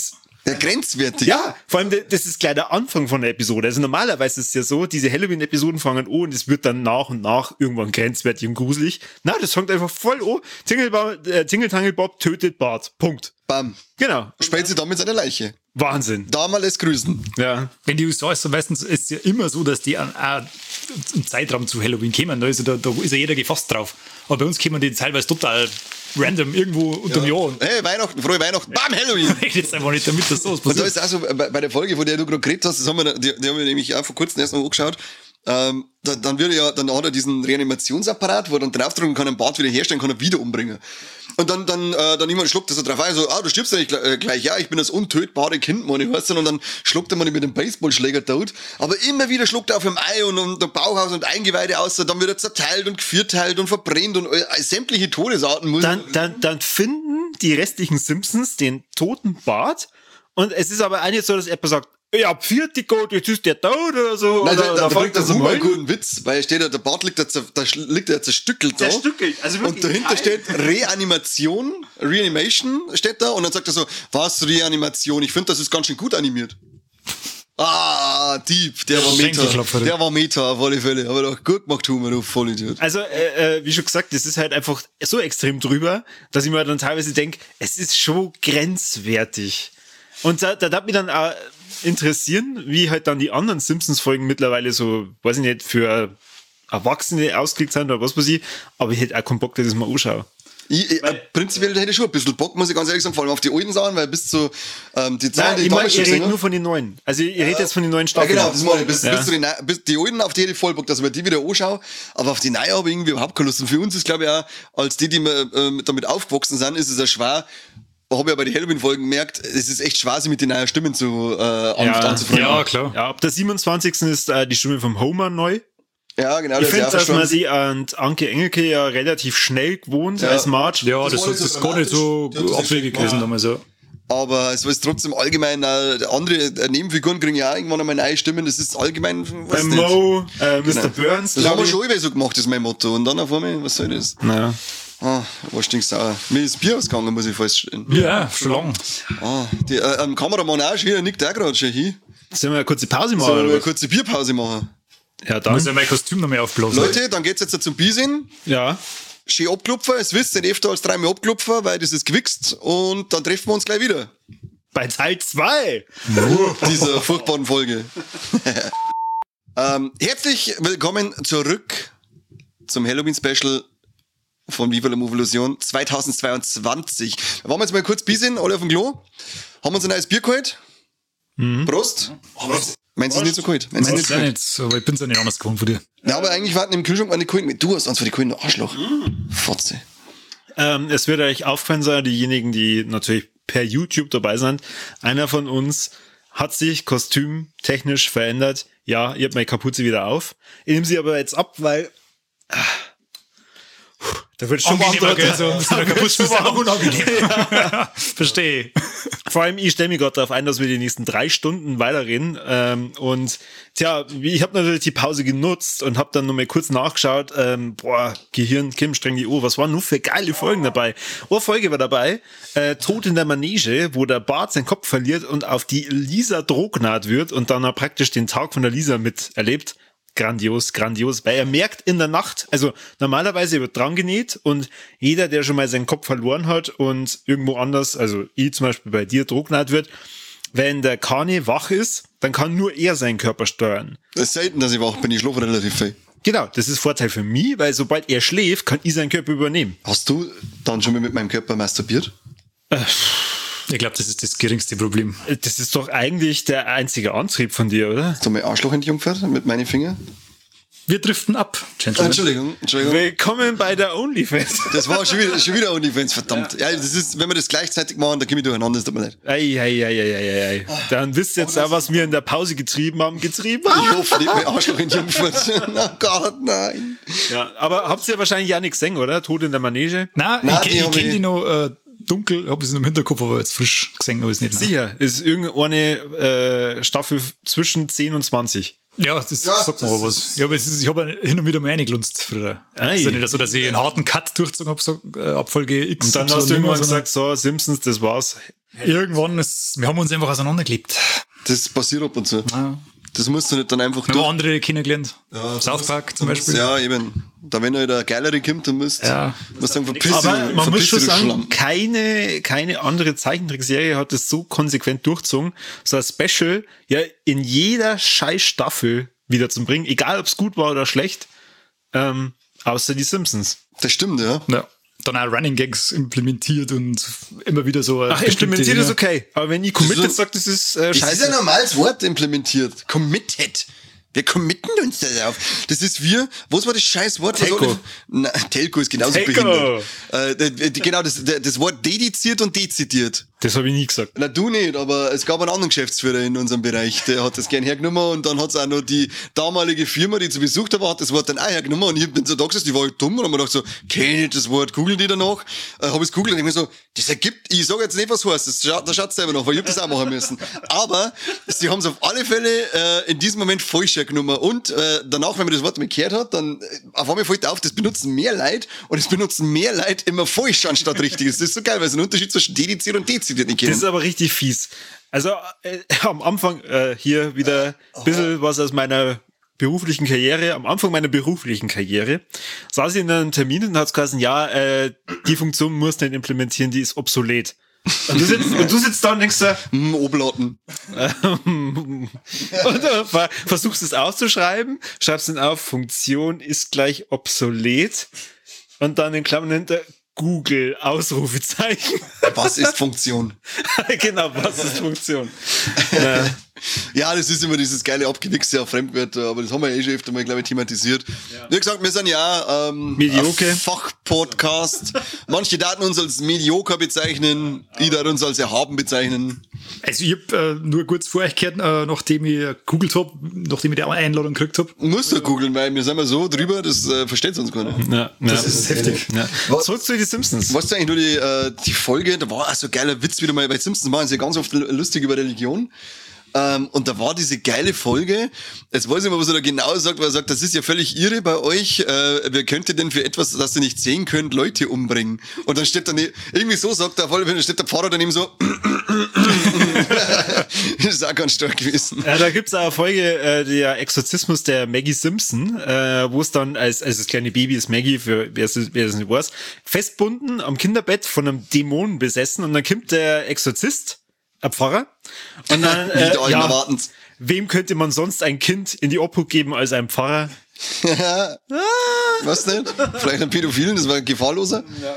Ja, grenzwertig. Ja, vor allem, das ist gleich der Anfang von der Episode. Also normalerweise ist es ja so, diese Halloween-Episoden fangen an und es wird dann nach und nach irgendwann grenzwertig und gruselig. Na, das fängt einfach voll an. Tingle, äh, Tingle Bob tötet Bart. Punkt. Bam. Genau. Sprengt sie damit seine Leiche. Wahnsinn. Da mal es grüßen. Ja. Wenn die U S A ist, so meistens ist es ja immer so, dass die an, an, im Zeitraum zu Halloween kommen. Da ist, ja, da, da ist ja jeder gefasst drauf. Aber bei uns kommen die teilweise total random irgendwo unter dem Jahr. Hey, Weihnachten, frohe Weihnachten, bam, Halloween! Ich rede jetzt einfach nicht damit, dass sowas Und da passiert. ist auch so, bei, bei der Folge, von der du gerade geredet hast, das haben wir, die, die haben wir nämlich auch vor kurzem erst mal angeschaut, ähm, da, dann wird er ja, dann hat er diesen Reanimationsapparat, wo er dann draufdrücken kann, einen Bart wieder herstellen, kann er wieder umbringen. Und dann, dann, äh, dann jemand schluckt das so drauf ein, so, ah, du stirbst ja nicht gleich, äh, gleich, ja, ich bin das untötbare Kind, Mann, ich weiß nicht, und dann schluckt er mal mit dem Baseballschläger tot, aber immer wieder schluckt er auf dem Ei und, und der Bauchhaus und Eingeweide aus, dann wird er zerteilt und gevierteilt und verbrennt und äh, sämtliche Todesarten muss. Dann, dann, dann finden die restlichen Simpsons den toten Bart und es ist aber auch nicht so, dass jemand sagt, ja, vierte Gott, jetzt ist der tot oder so. Nein, oder, da, oder da bringt der zum Huber einen Heulen. guten Witz, weil steht da, der Bart liegt da, zer- da sch- liegt da zerstückelt da. Zerstückelt, also wirklich Und dahinter geil. steht Reanimation, Reanimation steht da und dann sagt er so, was Reanimation? Ich finde, das ist ganz schön gut animiert. Ah, Dieb, der war Meta. Schenkelklopfer. Der war Meta auf alle Fälle. Aber doch gut gemacht, Huber, du Vollidiot. Also, äh, äh, wie schon gesagt, das ist halt einfach so extrem drüber, dass ich mir dann teilweise denke, es ist schon grenzwertig. Und da, da darf mich dann auch interessieren, wie halt dann die anderen Simpsons-Folgen mittlerweile so, weiß ich nicht, für Erwachsene ausgelegt sind oder was weiß ich, aber ich hätte auch keinen Bock, dass ich das mal anschaue. Ich, ich, äh, prinzipiell hätte ich schon ein bisschen Bock, muss ich ganz ehrlich sagen, vor allem auf die alten Sachen, weil bis zu ähm, die Zahlen, Nein, die ich ich meine, damals ich schon rede gesehen nur habe. von den neuen. Also ich rede jetzt von den neuen Ja, Staffeln. genau, das meine ich. Bis, Ja. bis zu den, Neu- bis die alten, auf die hätte ich voll Bock, dass ich mir die wieder anschaue. Aber auf die neuen habe ich irgendwie überhaupt keine Lust. Und für uns ist, glaube ich, auch, als die, die wir, ähm, damit aufgewachsen sind, ist es ja schwer, habe ich ja bei den Halloween-Folgen gemerkt, es ist echt schwer, sich mit den neuen Stimmen zu, äh, an, Ja, anzufreunden. Ja, klar. Ja, ab der siebenundzwanzigsten ist äh, die Stimme vom Homer neu. Ja, genau. Ich das ist finde, ja auch dass schon- man sie an Anke Engelke ja relativ schnell gewohnt Ja. als Marge. Ja, Das das, war das, nicht so ist gar nicht so dramatisch. Ja, das ist abwegig echt gewesen wahr. damals. Ja. Aber es ist trotzdem allgemein, äh, andere äh, Nebenfiguren kriegen ja auch irgendwann einmal neue Stimmen. Das ist allgemein, Bei weiß nicht. Mo, äh, Mister Genau. Burns. Das haben wir glaub ich. schon immer so gemacht, das ist mein Motto. Und dann auf einmal, was soll das? Naja. Ah, was stinksauer. Mir ist Bier ausgegangen, muss ich feststellen. Ja, schon lang. Ah, die, äh, am Kameramann auch schon, hier nickt auch gerade schon hin. Sollen wir eine kurze Pause machen? Sollen wir oder mal eine was? kurze Bierpause machen? Ja, Da muss ja dann. mein Kostüm noch mehr aufblasen. Leute, dann geht's jetzt zum Biersinn. Ja. Schön abklopfen, es wisst, nicht öfter als dreimal abklopfen, weil das ist gewichst. Und dann treffen wir uns gleich wieder. Bei Teil zwei. Dieser furchtbaren Folge. ähm, herzlich willkommen zurück zum Halloween-Special von Viva la Movilusion zweitausendzweiundzwanzig. Da waren wir jetzt mal kurz Biersinn, alle auf dem Klo. Haben uns ein neues Bier geholt. Prost. Meinst du es nicht so kalt? Meinst du Ich nicht weiß so ja kalt? nicht, aber ich bin's ja nicht anders gewohnt von dir. Ja, aber eigentlich warten im Kühlschrank meine Kohlen. Du hast uns für die Kohlen, du Arschloch. Fotze. Ähm, es wird euch aufgefallen sein, diejenigen, die natürlich per YouTube dabei sind. Einer von uns hat sich kostümtechnisch verändert. Ja, ihr habt meine Kapuze wieder auf. Ich nehme sie aber jetzt ab, weil ah, puh, da wird schon warm Angenehmer, dort. gell, so, so eine Da wird Kapuze schon ist ja warm. unangenehm. Verstehe. Vor allem, ich stelle mich gerade darauf ein, dass wir die nächsten drei Stunden weiterreden. Ähm, und tja, wie- ich habe natürlich die Pause genutzt und habe dann nochmal kurz nachgeschaut. Ähm, boah, Gehirn, Kim, streng die Uhr. Was waren nur für geile Folgen dabei? Eine Folge war dabei, äh, Tod in der Manege, wo der Bart seinen Kopf verliert und auf die Lisa drohgnat wird und dann auch praktisch den Tag von der Lisa miterlebt. Grandios, grandios, weil er merkt in der Nacht, also normalerweise wird dran genäht und jeder, der schon mal seinen Kopf verloren hat und irgendwo anders, also ich zum Beispiel bei dir drohgnat wird, wenn der Kanye wach ist, dann kann nur er seinen Körper steuern. Das ist selten, dass ich wach bin. Ich schlafe relativ viel. Genau, das ist Vorteil für mich, weil sobald er schläft, kann ich seinen Körper übernehmen. Hast du dann schon mal mit meinem Körper masturbiert? Ich glaube, das ist das geringste Problem. Das ist doch eigentlich der einzige Antrieb von dir, oder? Hast du mein Arschloch entjungfert mit meinen Fingern? Wir driften ab, Gentlemen. Entschuldigung, Entschuldigung. Willkommen bei der OnlyFans. Das war schon wieder, schon wieder OnlyFans, verdammt. Ja, das ist, wenn wir das gleichzeitig machen, dann komme ich durcheinander, das tut mir leid. Ei, ei, ei, ei, ei, ei. Dann wisst ihr jetzt auch, was wir in der Pause getrieben haben. Getrieben haben. Ich hoffe nicht, mein Arschloch entjungfert. Oh Gott, nein. Ja, aber habt ihr wahrscheinlich ja nichts gesehen, oder? Tod in der Manege? Nein, Nein, ich, die ich hab kenne ich- die noch äh, dunkel, habe es noch im Hinterkopf, aber jetzt frisch gesehen habe ich es nicht. Nein. Sicher, ist irgendeine äh, Staffel zwischen zehn und zwanzig. Ja, das Ja, sagt mir das aber was. Ja, aber es ist, ich habe hin und wieder mal reingelunzt früher. Ei. Es ist ja nicht so, dass ich einen harten Cut durchgezogen habe, so, äh, Abfolge X. Und dann Y hast du nimmer, irgendwann sondern- gesagt, so, Simpsons, das war's. Irgendwann ist, wir haben uns einfach auseinandergelebt. Das passiert ab und zu. Ja. Das musst du nicht dann einfach Wir haben andere kennengelernt. Ja, South Park zum Beispiel. Ja, eben. Da wenn halt der Geilere kommt, dann müsst Ja. musst du sagen, verpiss Aber dich, man muss verpiss schon dich, du sagen, Schlamm. keine, keine andere Zeichentrickserie hat das so konsequent durchzogen, so ein Special ja in jeder scheiß Staffel wieder zu bringen, egal ob es gut war oder schlecht, ähm, außer die Simpsons. Das stimmt, ja. Ja. Dann auch Running Gags implementiert und immer wieder so. Ach, implementiert ist okay, aber wenn ich committed so- sage, das ist äh, Das scheiße. ist ein normales Wort implementiert. Committed. Wir committen uns darauf. Das ist wir, was war das scheiß Wort? Was Telco. war das? Na, Telco ist genauso Telco. behindert. Äh, d- d- genau, das, d- das Wort dediziert und dezidiert. Das habe ich nie gesagt. Na, du nicht, aber es gab einen anderen Geschäftsführer in unserem Bereich, der hat das gern hergenommen und dann hat's auch noch die damalige Firma, die zu Besuch da war, hat das Wort dann auch hergenommen und ich bin so da gesessen, die war halt dumm und hab mir gedacht so, kenn ich das Wort, googeln die danach, äh, hab ich's googelt und ich mir so, das ergibt, ich sag jetzt nicht, was heißt, das schaut, da schaut's selber nach, weil ich hab das auch machen müssen. Aber sie haben's auf alle Fälle äh, in diesem Moment falsch hergenommen und äh, danach, wenn man das Wort mal gehört hat, dann äh, auf einmal fällt auf, das benutzen mehr Leute und es benutzen mehr Leute immer falsch anstatt richtig. Das ist so geil, weil sie einen Unterschied zwischen dediziert und dezidiert nicht Das kennen. ist aber richtig fies. Also äh, am Anfang äh, hier wieder ein bisschen was aus meiner beruflichen Karriere. Am Anfang meiner beruflichen Karriere saß ich in einem Termin und hat's geheißen, ja, äh, die Funktion musst du nicht implementieren, die ist obsolet. Und du sitzt, und du sitzt da und denkst so, Hm, Oblaten. und du ver- versuchst es auszuschreiben, schreibst dann auf, Funktion ist gleich obsolet und dann in Klammern hinter Google, Ausrufezeichen. Was ist Funktion? Genau, was ist Funktion? Ja. Ja, das ist immer dieses geile Abgewichse auf Fremdwörter, aber das haben wir eh schon öfter mal, glaube ich, thematisiert. Wie gesagt, wir sind ja ähm, Mediocre. ein Fachpodcast. Manche daten uns als mediocre bezeichnen, ich darf uns als erhaben bezeichnen. Also ich hab äh, nur kurz vor euch gehört, äh, nachdem ich gegoogelt hab, nachdem ich die Einladung gekriegt hab. Musst du googeln, weil wir sind mal so drüber, das äh, versteht uns gar nicht. Ja, Das ja. ist heftig. Ja. Was- Zurück zu den Simpsons. Was ist eigentlich nur die, äh, die Folge, da war auch so ein geiler Witz wieder mal, bei Simpsons machen sie ja ganz oft lustig über Religion. Ähm, und da war diese geile Folge, jetzt weiß ich nicht mehr, was er da genau sagt, weil er sagt, das ist ja völlig irre bei euch, äh, wer könnte denn für etwas, das ihr nicht sehen könnt, Leute umbringen? Und dann steht dann, irgendwie so sagt er, auf alle Fälle, dann steht der Pfarrer daneben so, das ist auch ganz stark gewesen. Ja, da gibt's auch eine Folge, äh, der Exorzismus der Maggie Simpson, äh, wo es dann als, als das kleine Baby ist Maggie, für wer es, wer es nicht weiß, festbunden am Kinderbett von einem Dämon besessen und dann kommt der Exorzist, ein Pfarrer, und dann, äh, Nicht allen ja, erwarten's. wem könnte man sonst ein Kind in die Obhut geben als einem Pfarrer? Was nicht? Vielleicht ein Pädophilen, das war gefahrloser. Ja.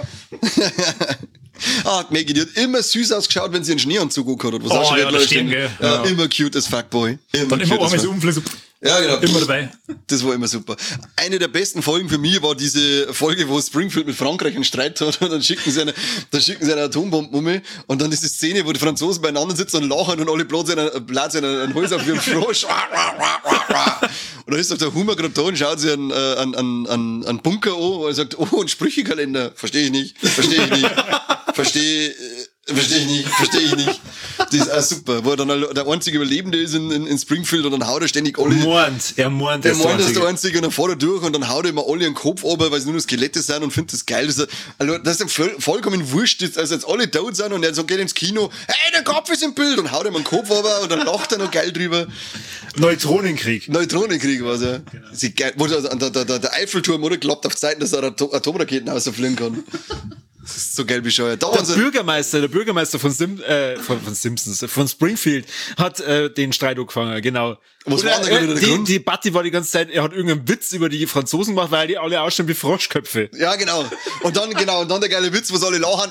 Ah, Maggie, die hat immer süß ausgeschaut, wenn sie einen Schneeanzug hat oder was Oh, auch schon ja, wieder das Leute stimmt, stehen. gell. Ja, Ja. immer cute as Fuckboy. Immer Dann immer cute as einmal so fuck. umfliegen, so Ja, genau. immer dabei. Das war immer super. Eine der besten Folgen für mich war diese Folge, wo Springfield mit Frankreich einen Streit hat und dann schicken sie eine, dann schicken sie eine Atombombe um und dann diese Szene, wo die Franzosen beieinander sitzen und lachen und alle blasen einen, blasen einen, einen Hals auf ihren Frosch. Und dann ist doch der Humor gerade da und schaut sich einen, äh, einen, einen, einen, einen Bunker an und er sagt, oh, ein Sprüchekalender. Verstehe ich nicht. Verstehe ich nicht. Verstehe, äh, verstehe ich nicht. Verstehe ich nicht. Das ist auch super. Wo er dann der einzige Überlebende ist in, in, in Springfield und dann haut er ständig alle. Mord, er mord, Der ist meint, das ist der Einzige. Einzige und dann fährt er durch und dann haut er immer alle den Kopf runter, weil sie nur noch Skelette sind und findet das geil. Das ist, also, das ist ihm voll, vollkommen wurscht, dass also jetzt alle tot sind und er so geht ins Kino, hey, der Kopf ist im Bild und haut ihm den Kopf runter und dann lacht er noch geil drüber. Neutronenkrieg. Neutronenkrieg war's, ja. Das ist geil. Wo der, der, der, der Eiffelturm, oder? Klappt auf die Seiten, dass er Atom Atomraketen rausfliegen kann. Das ist so geil bescheuert. Da Der waren sie, Bürgermeister, der Bürgermeister von, Sim, äh, von, von Simpsons, von Springfield, hat äh, den Streit angefangen, genau. Was Oder, war denn da äh, der die, Grund? die Debatte war die ganze Zeit, er hat irgendeinen Witz über die Franzosen gemacht, weil die alle ausschauen wie Froschköpfe. ja, genau. Und dann, genau, und dann der geile Witz, wo sie alle lachen.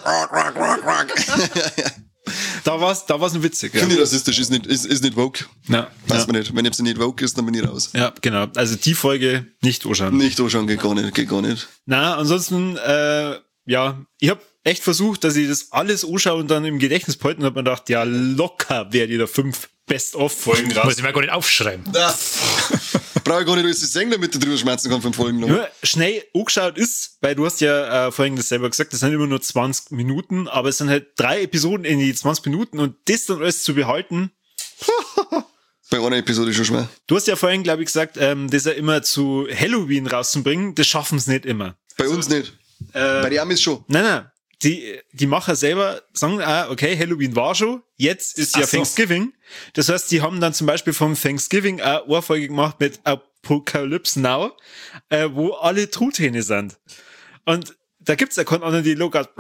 Da war's, da war's ein witzig. Ja, Finde ich rassistisch, ist nicht, ist, ist nicht woke. ja, Weiß ja. man nicht. Wenn jetzt nicht woke ist, dann bin ich raus. ja genau. Also die Folge nicht anschauen. Nicht anschauen, geht gar nicht, geht gar nicht. Na, ansonsten, äh, ja, ich habe echt versucht, dass ich das alles anschaue und dann im Gedächtnis behalten und hab mir gedacht, ja, locker werde ich da fünf Best-of-Folgen raus. Muss ich mir gar nicht aufschreiben. Ja. Brauche ich gar nicht alles zu sagen, damit du drüber schmerzen kannst fünf Folgen lang. Nur schnell angeschaut ist, weil du hast ja äh, vorhin das selber gesagt, das sind immer nur zwanzig Minuten, aber es sind halt drei Episoden in die zwanzig Minuten und das dann alles zu behalten. Bei einer Episode schon schwer. Du hast ja vorhin, glaube ich, gesagt, ähm, das ja immer zu Halloween rauszubringen, das schaffen es nicht immer. Bei uns nicht. Äh, Bei den Amis schon. Nein, nein. die, die Macher selber sagen, ah, okay, Halloween war schon, jetzt ist ja Ach so. Thanksgiving. Das heißt, die haben dann zum Beispiel vom Thanksgiving eine Ohrfolge gemacht mit Apocalypse Now, äh, wo alle Truthähne sind. Und da gibt's ja keinen anderen Dialog als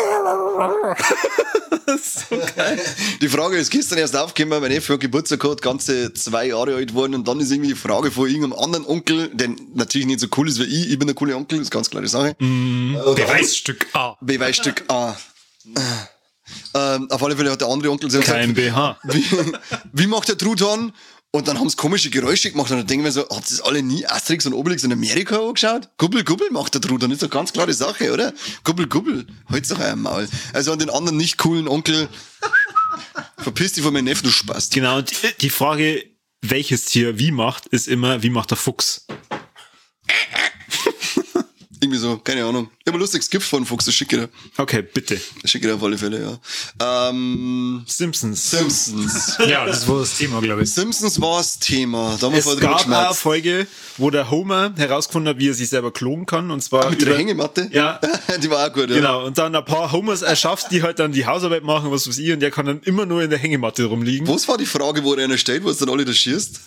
so geil. Die Frage ist gestern erst aufgekommen, weil mein Neffe Geburtstag hat, ganze zwei Jahre alt geworden und dann ist irgendwie die Frage von irgendeinem anderen Onkel, der natürlich nicht so cool ist wie ich, ich bin der coole Onkel, das ist ganz klare Sache. Mm, Beweisstück A. Beweisstück A. Ähm, auf alle Fälle hat der andere Onkel gesagt, Kein B H. wie, wie macht der Truthahn? Und dann haben sie komische Geräusche gemacht und dann denken wir so, hat das alle nie Asterix und Obelix in Amerika angeschaut? Gubbel, gubbel macht der Truthahn, ist doch ganz klare Sache, oder? Gubbel, gubbel, halt's doch euer Maul. Also an den anderen nicht coolen Onkel, verpiss dich von meinem Neffen, du Spast. Genau, und die Frage, welches Tier wie macht, ist immer, wie macht der Fuchs? Irgendwie so, keine Ahnung. Ich habe ein lustiges Gift von Fuchs, das schicke ich dir. Okay, bitte. Das schicke ich dir auf alle Fälle, ja. Ähm, Simpsons. Simpsons. Ja, das war das Thema, glaube ich. Simpsons war das Thema. Da haben wir Es vorher drüber gab eine geschmerzt. Folge, wo der Homer herausgefunden hat, wie er sich selber klonen kann, und zwar Mit der Hängematte? Ja. Die war auch gut, ja. Genau, und dann ein paar Homers erschafft, die halt dann die Hausarbeit machen, was weiß ich, und der kann dann immer nur in der Hängematte rumliegen. Was war die Frage, wo er einer stellt, wo es dann alle da schießt?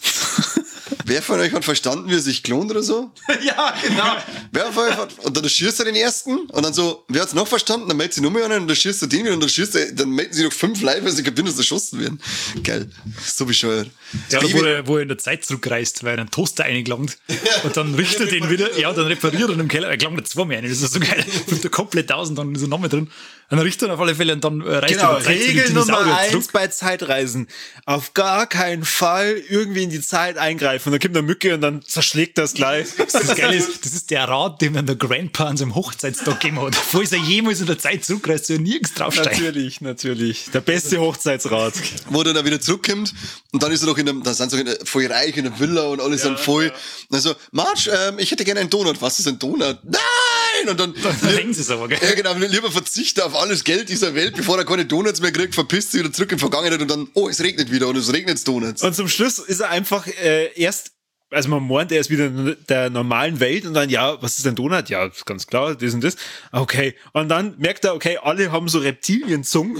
Wer von euch hat verstanden, wie er sich klont oder so? Ja, genau. Wer von euch hat, und dann schießt er den ersten und dann so, wer hat's noch verstanden? Dann meldet sich nur mehr einen und dann schießt er den wieder und dann schießt er, dann melden sich noch fünf live, weil sie kapieren, dass erschossen werden. Geil. So bescheuert. Ja, Das wo er, wo er in der Zeit zurückreist, weil er einen Toaster eingelangt und dann richtet er den wieder, ja, dann repariert er ihn im Keller, er gelangt zweimal rein, das ist so geil, fünft er komplett aus und dann ist er nochmal drin. Und dann richtet er auf alle Fälle und dann äh, reist Genau, er in der Zeit zu den Regel Nummer Dinosauriern eins zurück. bei Zeitreisen. Auf gar keinen Fall irgendwie in die Zeit eingreifen. Und dann kommt eine Mücke und dann zerschlägt das gleich. Das Geile ist, das ist der Rat, den dann der Grandpa an seinem Hochzeitstag gegeben hat. Falls er jemals in der Zeit zurückreist, soll er nirgends draufsteigen. Natürlich, natürlich. Der beste Hochzeitsrat. Wo er dann wieder zurückkommt und dann ist er noch in einem, da sind sie in einer, voll reich in der Villa und alles sind voll. Und dann so, Marge, ähm, ich hätte gerne einen Donut. Was ist ein Donut? Nein! Und dann, Dann denken sie es aber, gell? ja genau, lieber verzichte auf alles Geld dieser Welt, bevor er keine Donuts mehr kriegt, verpisst sich wieder zurück in die Vergangenheit und dann, oh, es regnet wieder und es regnet Donuts. Und zum Schluss ist er einfach äh, erst, also man meint, er ist wieder in der normalen Welt und dann, ja, was ist ein Donut? Ja, ganz klar, das und das. Okay. Und dann merkt er, okay, alle haben so Reptilienzungen.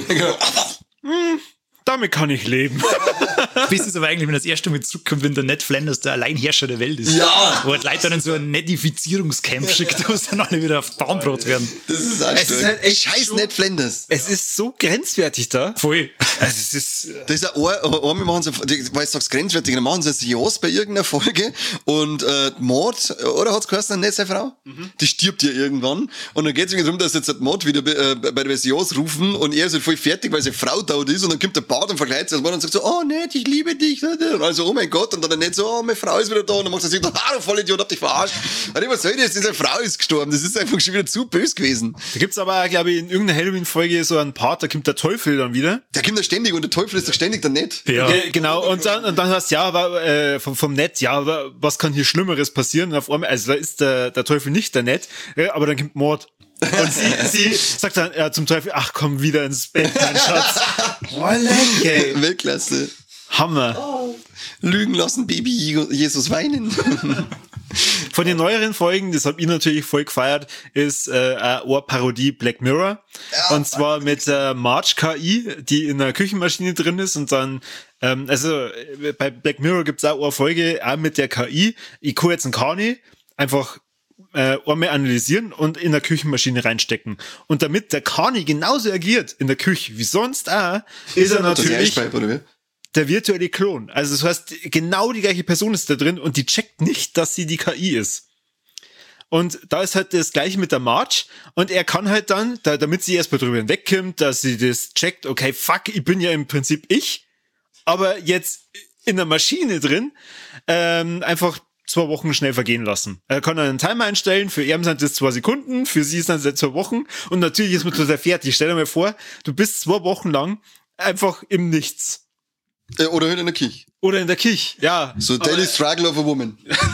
Hm, damit kann ich leben. Bis es aber eigentlich, wenn das erste Mal zurückkommt, wenn der Ned Flanders der Alleinherrscher der Welt ist. Ja. Wo halt Leute dann so ein Nedifizierungscamp schickt, wo dann alle wieder auf Bahnbrot werden. Das ist auch Es ist halt echt Scheiß so- Ned Flanders. Es ist so grenzwertig da. Voll. Also es ist, Das ist ein, ein, einmal machen sie, weil ich sag's grenzwertig, dann machen sie ein Jaws bei irgendeiner Folge und äh, Mord, oder hat's geheißen, nicht seine Frau? Mhm. Die stirbt ja irgendwann und dann geht's irgendwie darum, dass jetzt der Mord wieder äh, bei der Jaws rufen und er ist halt voll fertig, weil seine Frau tot ist und dann kommt der Bart und verkleidet sich als Mann und sagt so, oh Ned, ich liebe dich. Und also, oh mein Gott, und dann der Ned so, oh, meine Frau ist wieder da und dann macht er sich, ah, du Vollidiot, hab dich verarscht. Und ich, was soll das? Diese Frau ist gestorben, das ist einfach schon wieder zu böse gewesen. da gibt's aber, glaube ich, in irgendeiner Halloween-Folge so einen Part, da kommt der Teufel dann wieder. Der kommt da ständig und der Teufel ist doch ständig der Ned. Ja. Ge- Genau, und dann, und dann hast du, ja, aber, äh, vom, vom Ned, ja, aber was kann hier Schlimmeres passieren? Und auf einmal, also da ist der, der Teufel nicht der Ned, äh, aber dann kommt Mord. Und sie, sie sagt dann ja, zum Teufel, ach komm wieder ins Bett, mein Schatz. Okay. Weltklasse. Hammer. Lügen lassen, Baby Jesus weinen. Von den neueren Folgen, das hab ich natürlich voll gefeiert, ist äh, eine Ohrparodie Black Mirror. Ja, und zwar mit äh, Marge K I, die in der Küchenmaschine drin ist und dann, ähm, also äh, bei Black Mirror gibt's auch eine Folge, auch mit der K I. Ich kann jetzt einen Kani einfach äh, einmal analysieren und in der Küchenmaschine reinstecken. Und damit der Kani genauso agiert in der Küche wie sonst auch, ist er Das ist natürlich Eichpipe, oder wie? der virtuelle Klon. Also das heißt, genau die gleiche Person ist da drin und die checkt nicht, dass sie die K I ist. Und da ist halt das Gleiche mit der Marge und er kann halt dann, da, damit sie erstmal drüber hinwegkommt, dass sie das checkt, okay, fuck, ich bin ja im Prinzip ich, aber jetzt in der Maschine drin, ähm, einfach zwei Wochen schnell vergehen lassen. Er kann einen Timer einstellen, für ihn sind das zwei Sekunden, für sie sind das zwei Wochen und natürlich ist man total fertig. Stell dir mal vor, du bist zwei Wochen lang einfach im Nichts. Äh, Oder in der Kirche. Oder in der Kirche, ja. So Daily Struggle of a Woman.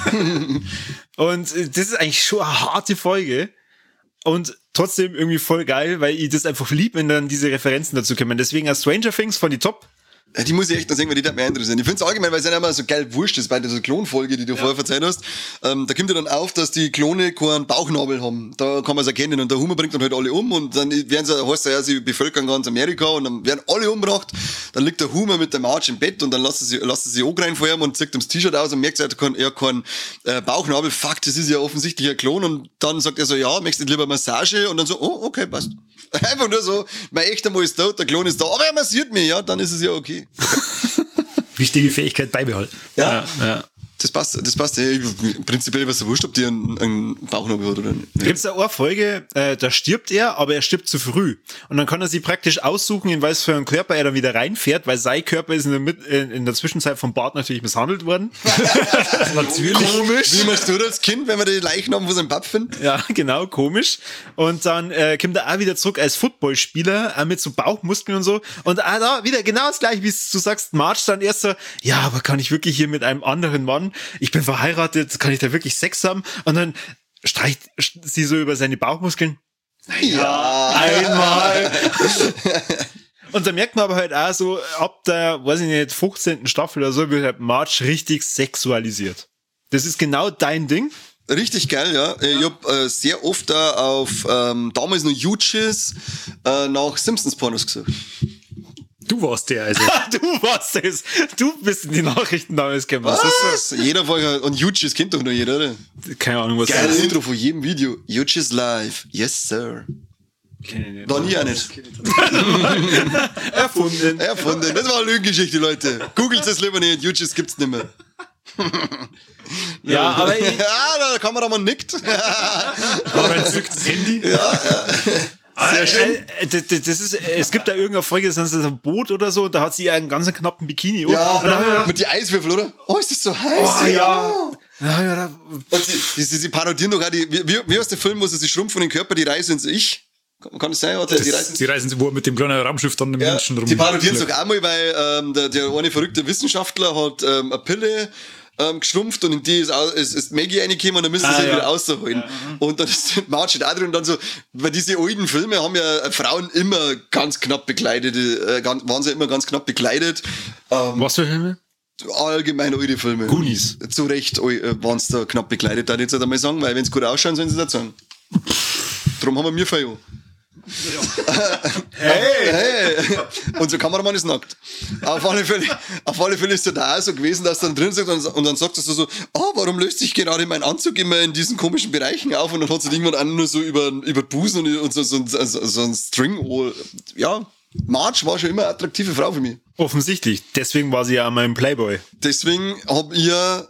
Und äh, das ist eigentlich schon eine harte Folge. Und trotzdem irgendwie voll geil, weil ich das einfach lieb, wenn dann diese Referenzen dazu kommen. Deswegen als Stranger Things von die Top. Ja, die muss ich echt noch sehen, weil die hat mich interessieren. Ich finde es allgemein, weil es ja immer so geil wurscht ist bei dieser Klonfolge, die du ja. vorher erzählt hast. Ähm, da kommt ja dann auf, dass die Klone keinen Bauchnabel haben. Da kann man es erkennen. Und der Humor bringt dann halt alle um und dann werden sie, heißt ja, sie bevölkern ganz Amerika und dann werden alle umgebracht. Dann liegt der Humor mit der Marge im Bett und dann lassen sie, lassen sie auch rein vor ihm und zieht ihm das T-Shirt aus und merkt, er hat keinen, er hat keinen äh, Bauchnabel. Fuck, das ist ja offensichtlich ein Klon. Und dann sagt er so, ja, möchtest du lieber Massage? Und dann so, oh, okay, passt. Einfach nur so, mein echter Mann ist tot, der Klon ist da, aber er massiert mich, ja, dann ist es ja okay. Wichtige Fähigkeit beibehalten. Ja, ja. ja. Das passt, das passt. Hey, prinzipiell was so wurscht, ob die einen, einen Bauchnabel hat oder nicht. Da gibt's da eine Folge, äh, da stirbt er, aber er stirbt zu früh. Und dann kann er sich praktisch aussuchen, in was für einen Körper er dann wieder reinfährt, weil sein Körper ist in der, Mit in, in der Zwischenzeit vom Bart natürlich misshandelt worden. Natürlich. Komisch. Wie machst du das als Kind, wenn wir die Leichnam von seinem Pap finden? Ja, genau, komisch. Und dann äh, kommt er auch wieder zurück als Footballspieler, äh, mit so Bauchmuskeln und so. Und auch da wieder genau das gleiche, wie du sagst, Marge dann erst so, ja, aber kann ich wirklich hier mit einem anderen Mann, ich bin verheiratet, kann ich da wirklich Sex haben? Und dann streicht sie so über seine Bauchmuskeln. Ja, einmal. Und da merkt man aber halt auch so, ab der, weiß ich nicht, fünfzehnten Staffel oder so, wird halt Marge richtig sexualisiert. Das ist genau dein Ding. Richtig geil, ja. Ich hab äh, sehr oft da auf ähm, damals noch Jutschis äh, nach Simpsons-Pornos gesucht. Du warst der, also. Du warst es. Du bist in die Nachrichten damals gekommen. Was? Jeder Folge, und Jutschis kennt doch nur jeder, oder? Keine Ahnung, was Geiles Intro von jedem Video. Jutschis live. Yes, sir. Noch nie auch nicht. Erfunden. Erfunden. Das war eine Lügengeschichte, Leute. Googelt es lieber nicht. Jutschis gibt's nicht mehr. Ja, aber ich, ja, da kann man da mal nickt. Aber ein zücktes Handy. Ja, ja. Sehr schön. Äh, das ist, es gibt da irgendeine Folge, das ist ein Boot oder so, und da hat sie einen ganz knappen Bikini. Ja, und dann, mit die Eiswürfel, oder? Oh, ist das so heiß? Oh, ja. Ja, ja, da. Und die, die, die parodieren doch auch die, wie, wie heißt der Film, wo sie sich schrumpfen den Körper, die Reise ins Ich? Kann das sein? Oder? Das, die Reise die Reisen, wo mit dem kleinen Raumschiff dann den ja, Menschen rum. Die parodieren es doch auch mal, weil ähm, der, der eine verrückte Wissenschaftler hat ähm, eine Pille ähm, geschrumpft und in die ist, ist, ist Maggie reingekommen und dann müssen sie ah, sich ja. wieder rausholen. Ja, und dann ist Marge auch drin und dann so, weil diese alten Filme haben ja Frauen immer ganz knapp bekleidet, äh, ganz, waren sie immer ganz knapp bekleidet. Ähm, Was für Filme? Allgemein alte Filme. Goonies. Zu Recht äh, waren sie da knapp bekleidet, darf ich jetzt einmal sagen, weil wenn sie gut ausschauen, sollen sie das sagen. Darum haben wir mir Feier. Ja. Hey! hey! Unser Kameramann ist nackt. Auf alle Fälle, auf alle Fälle ist es da auch so gewesen, dass dann drin sagt und, und dann sagt er so, oh, warum löst sich gerade mein Anzug immer in diesen komischen Bereichen auf? Und dann hat sie irgendwann auch nur so über, über Busen und, und so, so, so, so ein String. Ja, Marge war schon immer eine attraktive Frau für mich. Offensichtlich. Deswegen war sie ja mein Playboy. Deswegen hab ich ja...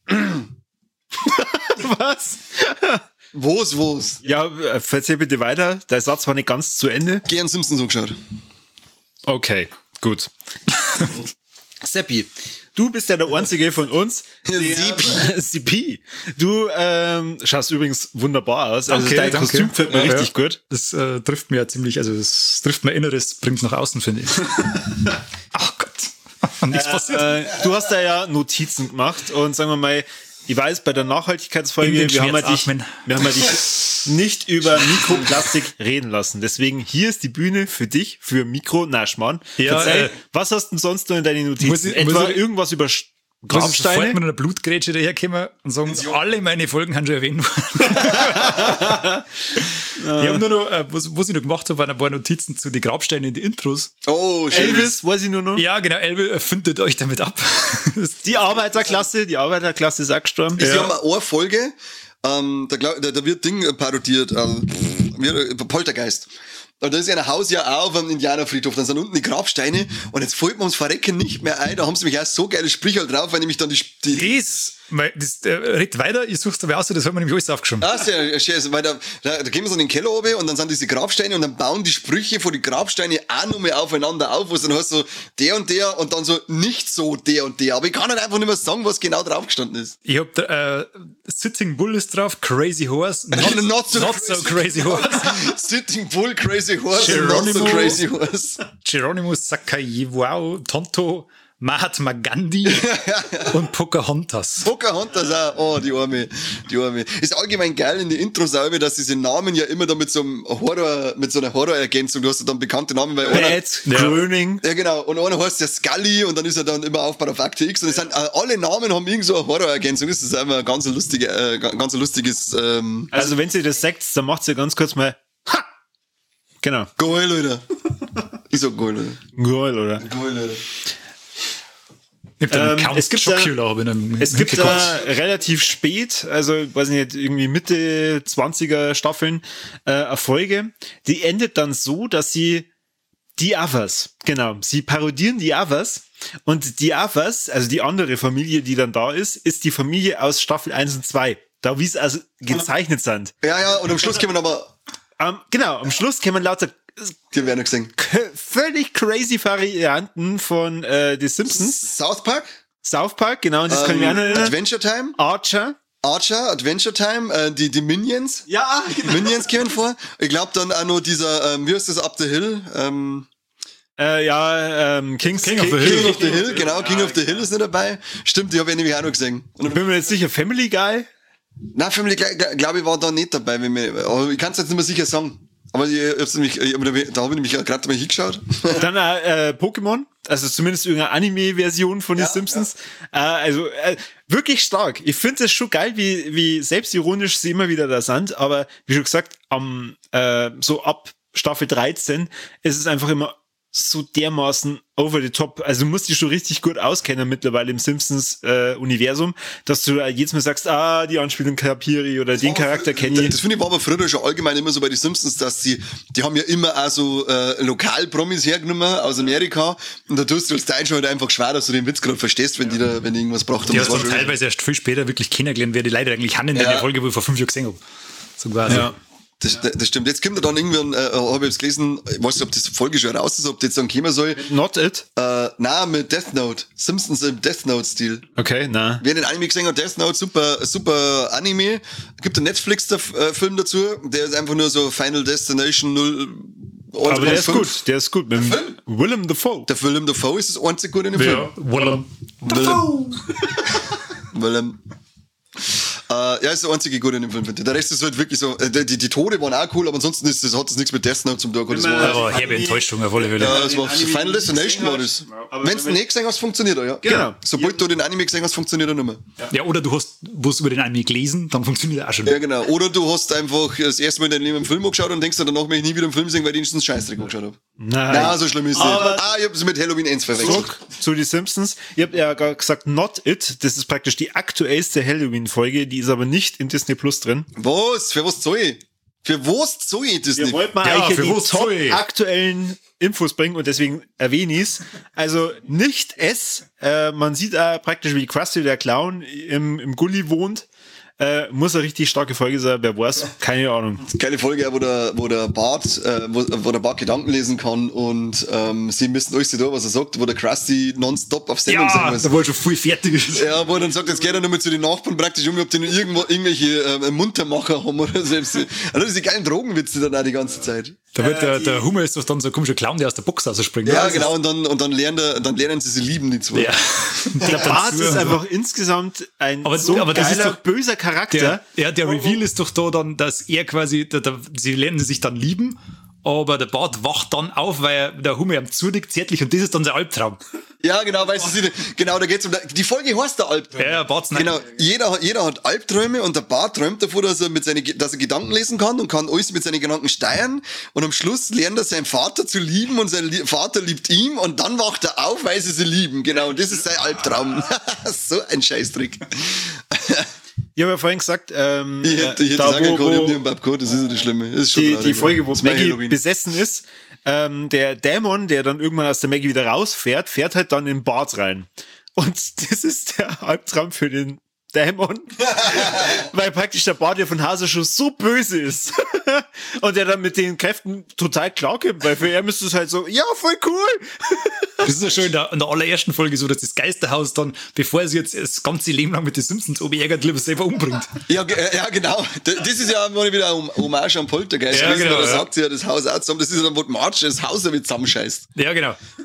Was? Wo's, wo's? Ja, erzähl bitte weiter. Der Satz war nicht ganz zu Ende. Gern Simpsons angeschaut. Okay, gut. Seppi, du bist ja der Einzige von uns. Seppi. Seppi. Du ähm, schaust übrigens wunderbar aus. Also okay, dein danke. Kostüm fällt mir ja, richtig ja. gut. Das äh, trifft mir ja ziemlich, also das trifft mein Inneres, bringt nach außen, finde ich. Ach Gott. Nichts äh, passiert. Äh, du hast da ja Notizen gemacht und sagen wir mal, ich weiß, bei der Nachhaltigkeitsfolge, wir haben, ja dich, wir haben ja dich nicht über Mikroplastik reden lassen. Deswegen, hier ist die Bühne für dich, für Mikro Naschmann. Ja, Verzeih, äh, was hast du denn sonst noch in deinen Notizen? muss ich, Etwa muss ich, irgendwas über muss ich Grabsteine? sofort mit einer Blutgrätsche daherkommen und sagen, alle meine Folgen haben schon erwähnt worden. Ich habe nur noch, äh, was, was ich noch gemacht habe, waren ein paar Notizen zu den Grabsteinen in die Intros. Oh, schön. Elvis, weiß ich nur noch. Ja, genau, Elvis, äh, findet euch damit ab. Die Arbeiterklasse, die Arbeiterklasse ist auch gestorben. Sie Ja. haben eine Folge, ähm, da, glaub, da, da wird Ding parodiert, ähm, wie, Poltergeist. Und da ist ja ein Haus ja auch auf einem Indianerfriedhof, dann sind unten die Grabsteine und jetzt fällt mir ums Verrecken nicht mehr ein, da haben sie mich auch so geile Sprichwörter drauf, weil nämlich dann die... die Das, mein, das äh, redet weiter, ich such's dabei aus, das haben wir nämlich alles aufgeschrieben. Ah, sehr schön, weil da, da, da gehen wir so in den Keller oben und dann sind diese Grabsteine und dann bauen die Sprüche von den Grabsteinen auch nochmal aufeinander auf, wo es dann heißt so, der und der und dann so, nicht so der und der, aber ich kann halt einfach nicht mehr sagen, was genau drauf gestanden ist. Ich hab da, äh, Sitting Bull ist drauf, Crazy Horse, not, not, so, not crazy. so Crazy Horse. Sitting Bull, Crazy Horse, Geronimo, not so crazy horse. Geronimo Sakayewa, Tonto, Mahatma Gandhi und Pocahontas. Pocahontas auch. Oh, die Arme. Die Arme. Ist allgemein geil in die Intros auch, dass diese Namen ja immer da mit so einem Horror, mit so einer Horror-Ergänzung, du hast ja dann bekannte Namen, weil einer, Bad, Gröning. ja genau, und einer heißt ja Scully und dann ist er dann immer aufgebaut auf Akte X und es sind, äh, alle Namen haben irgend so eine Horror-Ergänzung. Das ist einfach ein ganz lustige, äh, ganz lustiges, ähm, Also wenn sie das sagt, dann macht sie ganz kurz mal ha! Genau. Geil, Alter. Ich sag geil, Alter. Geil, oder? Geil, Alter. Ich hab Ähm, Count es gibt Chocula, da- aber in einem Es gibt Hinterkopf. da relativ spät, also weiß nicht, irgendwie Mitte zwanziger Staffeln, äh, eine Folge, die endet dann so, dass sie die Others, genau, sie parodieren die Others und die Others, also die andere Familie, die dann da ist, ist die Familie aus Staffel eins und zwei. Da wie es also gezeichnet sind. Ja, ja, und am Schluss kommen aber, Ähm, genau, am Schluss kann man lauter die werden gesehen. k- völlig crazy Varianten von äh, The Simpsons. South Park, South Park, genau, und das kann ich mich auch noch ähm, erinnern. Adventure Time, Archer. Archer, Adventure Time, äh, die, die Minions. Ja, genau. Minions kommen vor. Ich glaube dann auch noch dieser, ähm, wie heißt das, Up the Hill? Ähm, Äh, ja, ähm, Kings, King of the Hill. King of the Hill, genau, King of the Hill ist nicht dabei. Stimmt, die habe ich nämlich auch noch gesehen. Und, Bin mir jetzt sicher, Family Guy. nein, Family, glaube ich, war da nicht dabei. Wenn wir, aber ich kann es jetzt nicht mehr sicher sagen. Aber ich, ich hab's nämlich, ich, da habe ich nämlich gerade mal hingeschaut. Dann äh, äh, Pokémon, also zumindest irgendeine Anime-Version von den Simpsons. Äh, also äh, wirklich stark. Ich finde es schon geil, wie, wie selbstironisch sie immer wieder da sind. Aber wie schon gesagt, am äh, so ab Staffel dreizehn ist es einfach immer so dermaßen over the top. Also du musst dich schon richtig gut auskennen mittlerweile im Simpsons-Universum, dass du jedes Mal sagst, ah, die Anspielung kapiere ich oder den Charakter kenne ich. Das finde ich war aber früher schon allgemein immer so bei den Simpsons, dass sie, die haben ja immer auch so äh, Lokalpromis hergenommen aus Amerika und da tust du als Deutscher halt einfach schwer, dass du den Witz gerade verstehst, wenn die da, wenn die irgendwas braucht. Die hast du teilweise erst viel später wirklich kennengelernt, wer die Leute eigentlich haben in der Ja. Folge, wo ich vor fünf Jahren gesehen habe. So quasi. Ja. Das, das stimmt. Jetzt kommt er dann irgendwann, äh, habe ich jetzt gelesen, ich weiß nicht, ob das Folge schon raus ist, ob das dann kommen soll. Not it. Äh, nein, mit Death Note. Simpsons im Death Note-Stil. Okay, na. Wer den Anime gesehen hat, Death Note, super, super Anime. Gibt einen Netflix-Film dazu, der ist einfach nur so Final Destination null. Aber der ist gut, der ist gut. Mit dem Film? Willem Dafoe. Der Willem Dafoe ist das einzige Gute in dem Film. Willem. Willem. Willem. Äh, ja, ist der einzige Gute in dem Film, finde ich. Der Rest ist halt wirklich so, äh, die, die Tode waren auch cool, aber ansonsten ist das, hat das nichts mit Death Note zum Tag. Das Wenn man- war, Aber herbe Enttäuschung auf alle Fälle. ja, das war den Anime Final nie Destination war das. gesehen hast, aber Wenn du wenn- den nicht gesehen hast, funktioniert er, ja. Genau. Sobald du den Anime gesehen hast, funktioniert er nicht mehr. Ja, oder du hast was über den Anime gelesen, dann funktioniert er auch schon. Ja, genau. Oder du hast einfach das erste Mal in deinem Leben einen Film angeschaut und denkst dir, danach möchte ich nie wieder einen Film sehen, weil ich den Scheißdreck angeschaut habe. Nein. Na, so schlimm ist es nicht. Aber- Ah, ich hab's mit Halloween eins verwechselt. Zurück zu die Simpsons. Ihr habt ja gar gesagt, Not It. Das ist praktisch die aktuellste Halloween-Folge. Die ist aber nicht in Disney Plus drin. Was? Für was soll ich? Für was soll ich das Wir nicht? wollten mal Ja, eigentlich für die was top soll ich? aktuellen Infos bringen und deswegen erwähne ich's. Also nicht es. Äh, man sieht äh, praktisch, wie Krusty der Clown im, im Gully wohnt. Äh, muss eine richtig starke Folge sein, wer weiß, keine Ahnung. Keine Folge, wo der, wo der Bart, äh, wo, wo der Bart Gedanken lesen kann und ähm, sie müssen euch da, was er sagt, wo der Krusty nonstop auf Sendung sein Ja, muss. da war schon viel fertig ist. Ja, wo er dann sagt, jetzt geht er nochmal zu den Nachbarn praktisch um, ob die noch irgendwo irgendwelche äh, Muntermacher haben oder selbst. Also diese geilen Drogenwitze dann auch die ganze Zeit. Da wird der, der Humor ist doch dann so ein komischer Clown, der aus der Box rausspringt. Ja, Also, genau, und dann, und dann lernen, er, dann lernen sie sie lieben, die zwei. Ja. Der Bart ist einfach insgesamt ein Aber- so aber das ist geiler, doch- böser Charakter. Der, ja, der Reveal ist doch da dann, dass er quasi, der, der, sie lernen sich dann lieben, aber der Bart wacht dann auf, weil der Humor ihm zunickt, zärtlich, und das ist dann sein Albtraum. Ja, genau, weißt du, sie- genau, da geht's um, die Folge heißt der Albtraum. Ja, ja, Bart's nicht. Genau, jeder, hat- jeder hat Albträume und der Bart träumt davor, dass er, mit seine, dass er Gedanken lesen kann und kann alles mit seinen Gedanken steuern und am Schluss lernt er seinen Vater zu lieben und sein Lie- Vater liebt ihn und dann wacht er auf, weil sie sie lieben. Genau, und das ist sein Albtraum. So ein Scheißtrick. Ich habe ja vorhin gesagt, ähm, Ich hätte, ich hätte da, sagen wo, können, ich hab wo nie einen Bab gehabt, das ist ja das Schlimme. Das ist schon die, traurig, die Folge, wo das ist mein Maggie Halloween. besessen ist, ähm, der Dämon, der dann irgendwann aus der Maggie wieder rausfährt, fährt halt dann in den Bart rein. Und das ist der Albtraum für den Dämon, weil praktisch der Bart ja von Hase schon so böse ist und der dann mit den Kräften total klarkommt, weil für ihn ist es halt so, ja, voll cool. Das ist ja schon in der, in der allerersten Folge so, dass das Geisterhaus dann, bevor sie jetzt das ganze Leben lang mit den Simpsons obärgert, lieber selber umbringt. Ja, ge- äh, ja, genau. D- Das ist ja mal wieder ein Hommage am Poltergeist. Ja, Ja, genau, da ja. sagt sie ja das Haus auch zusammen. Das ist ja dann, wo die Marge das Haus damit zusammenscheißt. Ja, genau.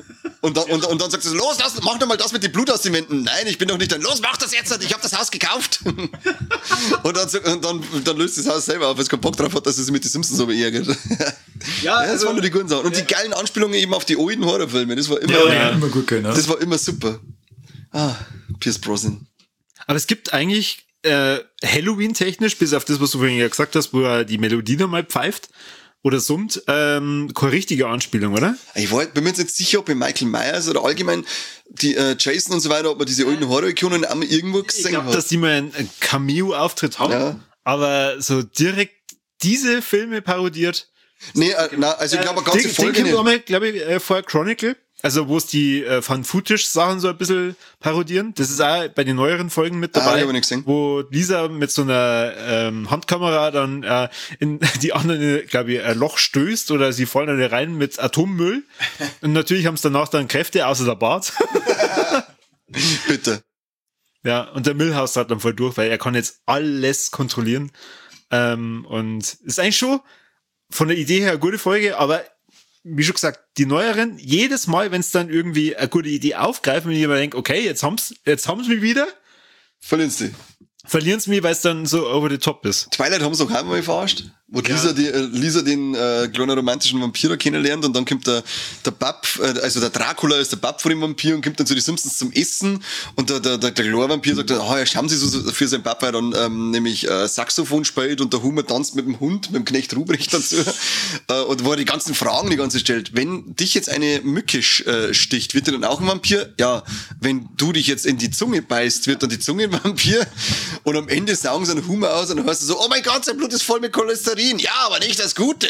Und dann, und, und dann sagt sie so, los, lass, mach doch mal das mit dem Blut aus den Wänden. Nein, ich bin doch nicht dann. Los, mach das jetzt, ich habe das Haus gekauft. Und dann, und dann, dann löst das Haus selber auf, weil es keinen Bock drauf hat, dass es sich mit den Simpsons so beärgert. Ja, ja, das also, waren nur die guten Sachen. Und ja. die geilen Anspielungen eben auf die alten Horrorfilme, das war immer, ja, ja, immer gut, genau. Das war immer super. Ah, Pierce Brosnan. Aber es gibt eigentlich äh, Halloween-technisch, bis auf das, was du vorhin ja gesagt hast, wo er die Melodie nochmal pfeift oder summt, ähm, keine richtige Anspielung, oder? Ich war, bin mir jetzt nicht sicher, ob bei Michael Myers oder allgemein die äh, Jason und so weiter, ob man diese alten Horror-Ikonen auch mal irgendwo gesehen ich glaub, hat. Dass die mal einen, einen Cameo-Auftritt haben, ja. aber so direkt diese Filme parodiert. Nee, äh, na, also ich glaube, eine ganze den, Folge den nicht. Den glaube ich, äh, vorher Chronicle. Also, wo es die äh, Fan-Footage-Sachen so ein bisschen parodieren. Das ist auch bei den neueren Folgen mit dabei. Ah, ich wo Lisa mit so einer ähm, Handkamera dann äh, in die anderen, glaube ich, ein Loch stößt oder sie fallen alle rein mit Atommüll. Und natürlich haben es danach dann Kräfte, außer der Bart. Bitte. Ja, und der Milhouse hat dann voll durch, weil er kann jetzt alles kontrollieren. Ähm, und ist eigentlich schon von der Idee her eine gute Folge, aber wie schon gesagt, die neueren, jedes Mal, wenn es dann irgendwie eine gute Idee aufgreifen, wenn ich mir denke, okay, jetzt haben's, jetzt haben's mich wieder. Verlieren sie. Verlieren sie mich, weil es dann so over the top ist. Twilight haben sie auch einmal verarscht. Wo ja. Lisa, die, äh, Lisa den äh, kleinen romantischen Vampir kennenlernt und dann kommt der, der Bab, äh, also der Dracula ist der Bab von dem Vampir und kommt dann zu den Simpsons zum Essen und der, der, der, der Chlor-Vampir sagt, oh, ja, schauen Sie so für seinen Bab, weil dann ähm, nämlich äh, Saxophon spielt und der Hummer tanzt mit dem Hund, mit dem Knecht Ruprecht dazu äh, und wo er die ganzen Fragen die ganze stellt. Wenn dich jetzt eine Mücke äh, sticht, wird er dann auch ein Vampir? Ja, wenn du dich jetzt in die Zunge beißt, wird dann die Zunge ein Vampir und am Ende saugen sie einen Hummer aus und dann hörst du so, oh mein Gott, sein Blut ist voll mit Cholesterin. Ja, aber nicht das Gute.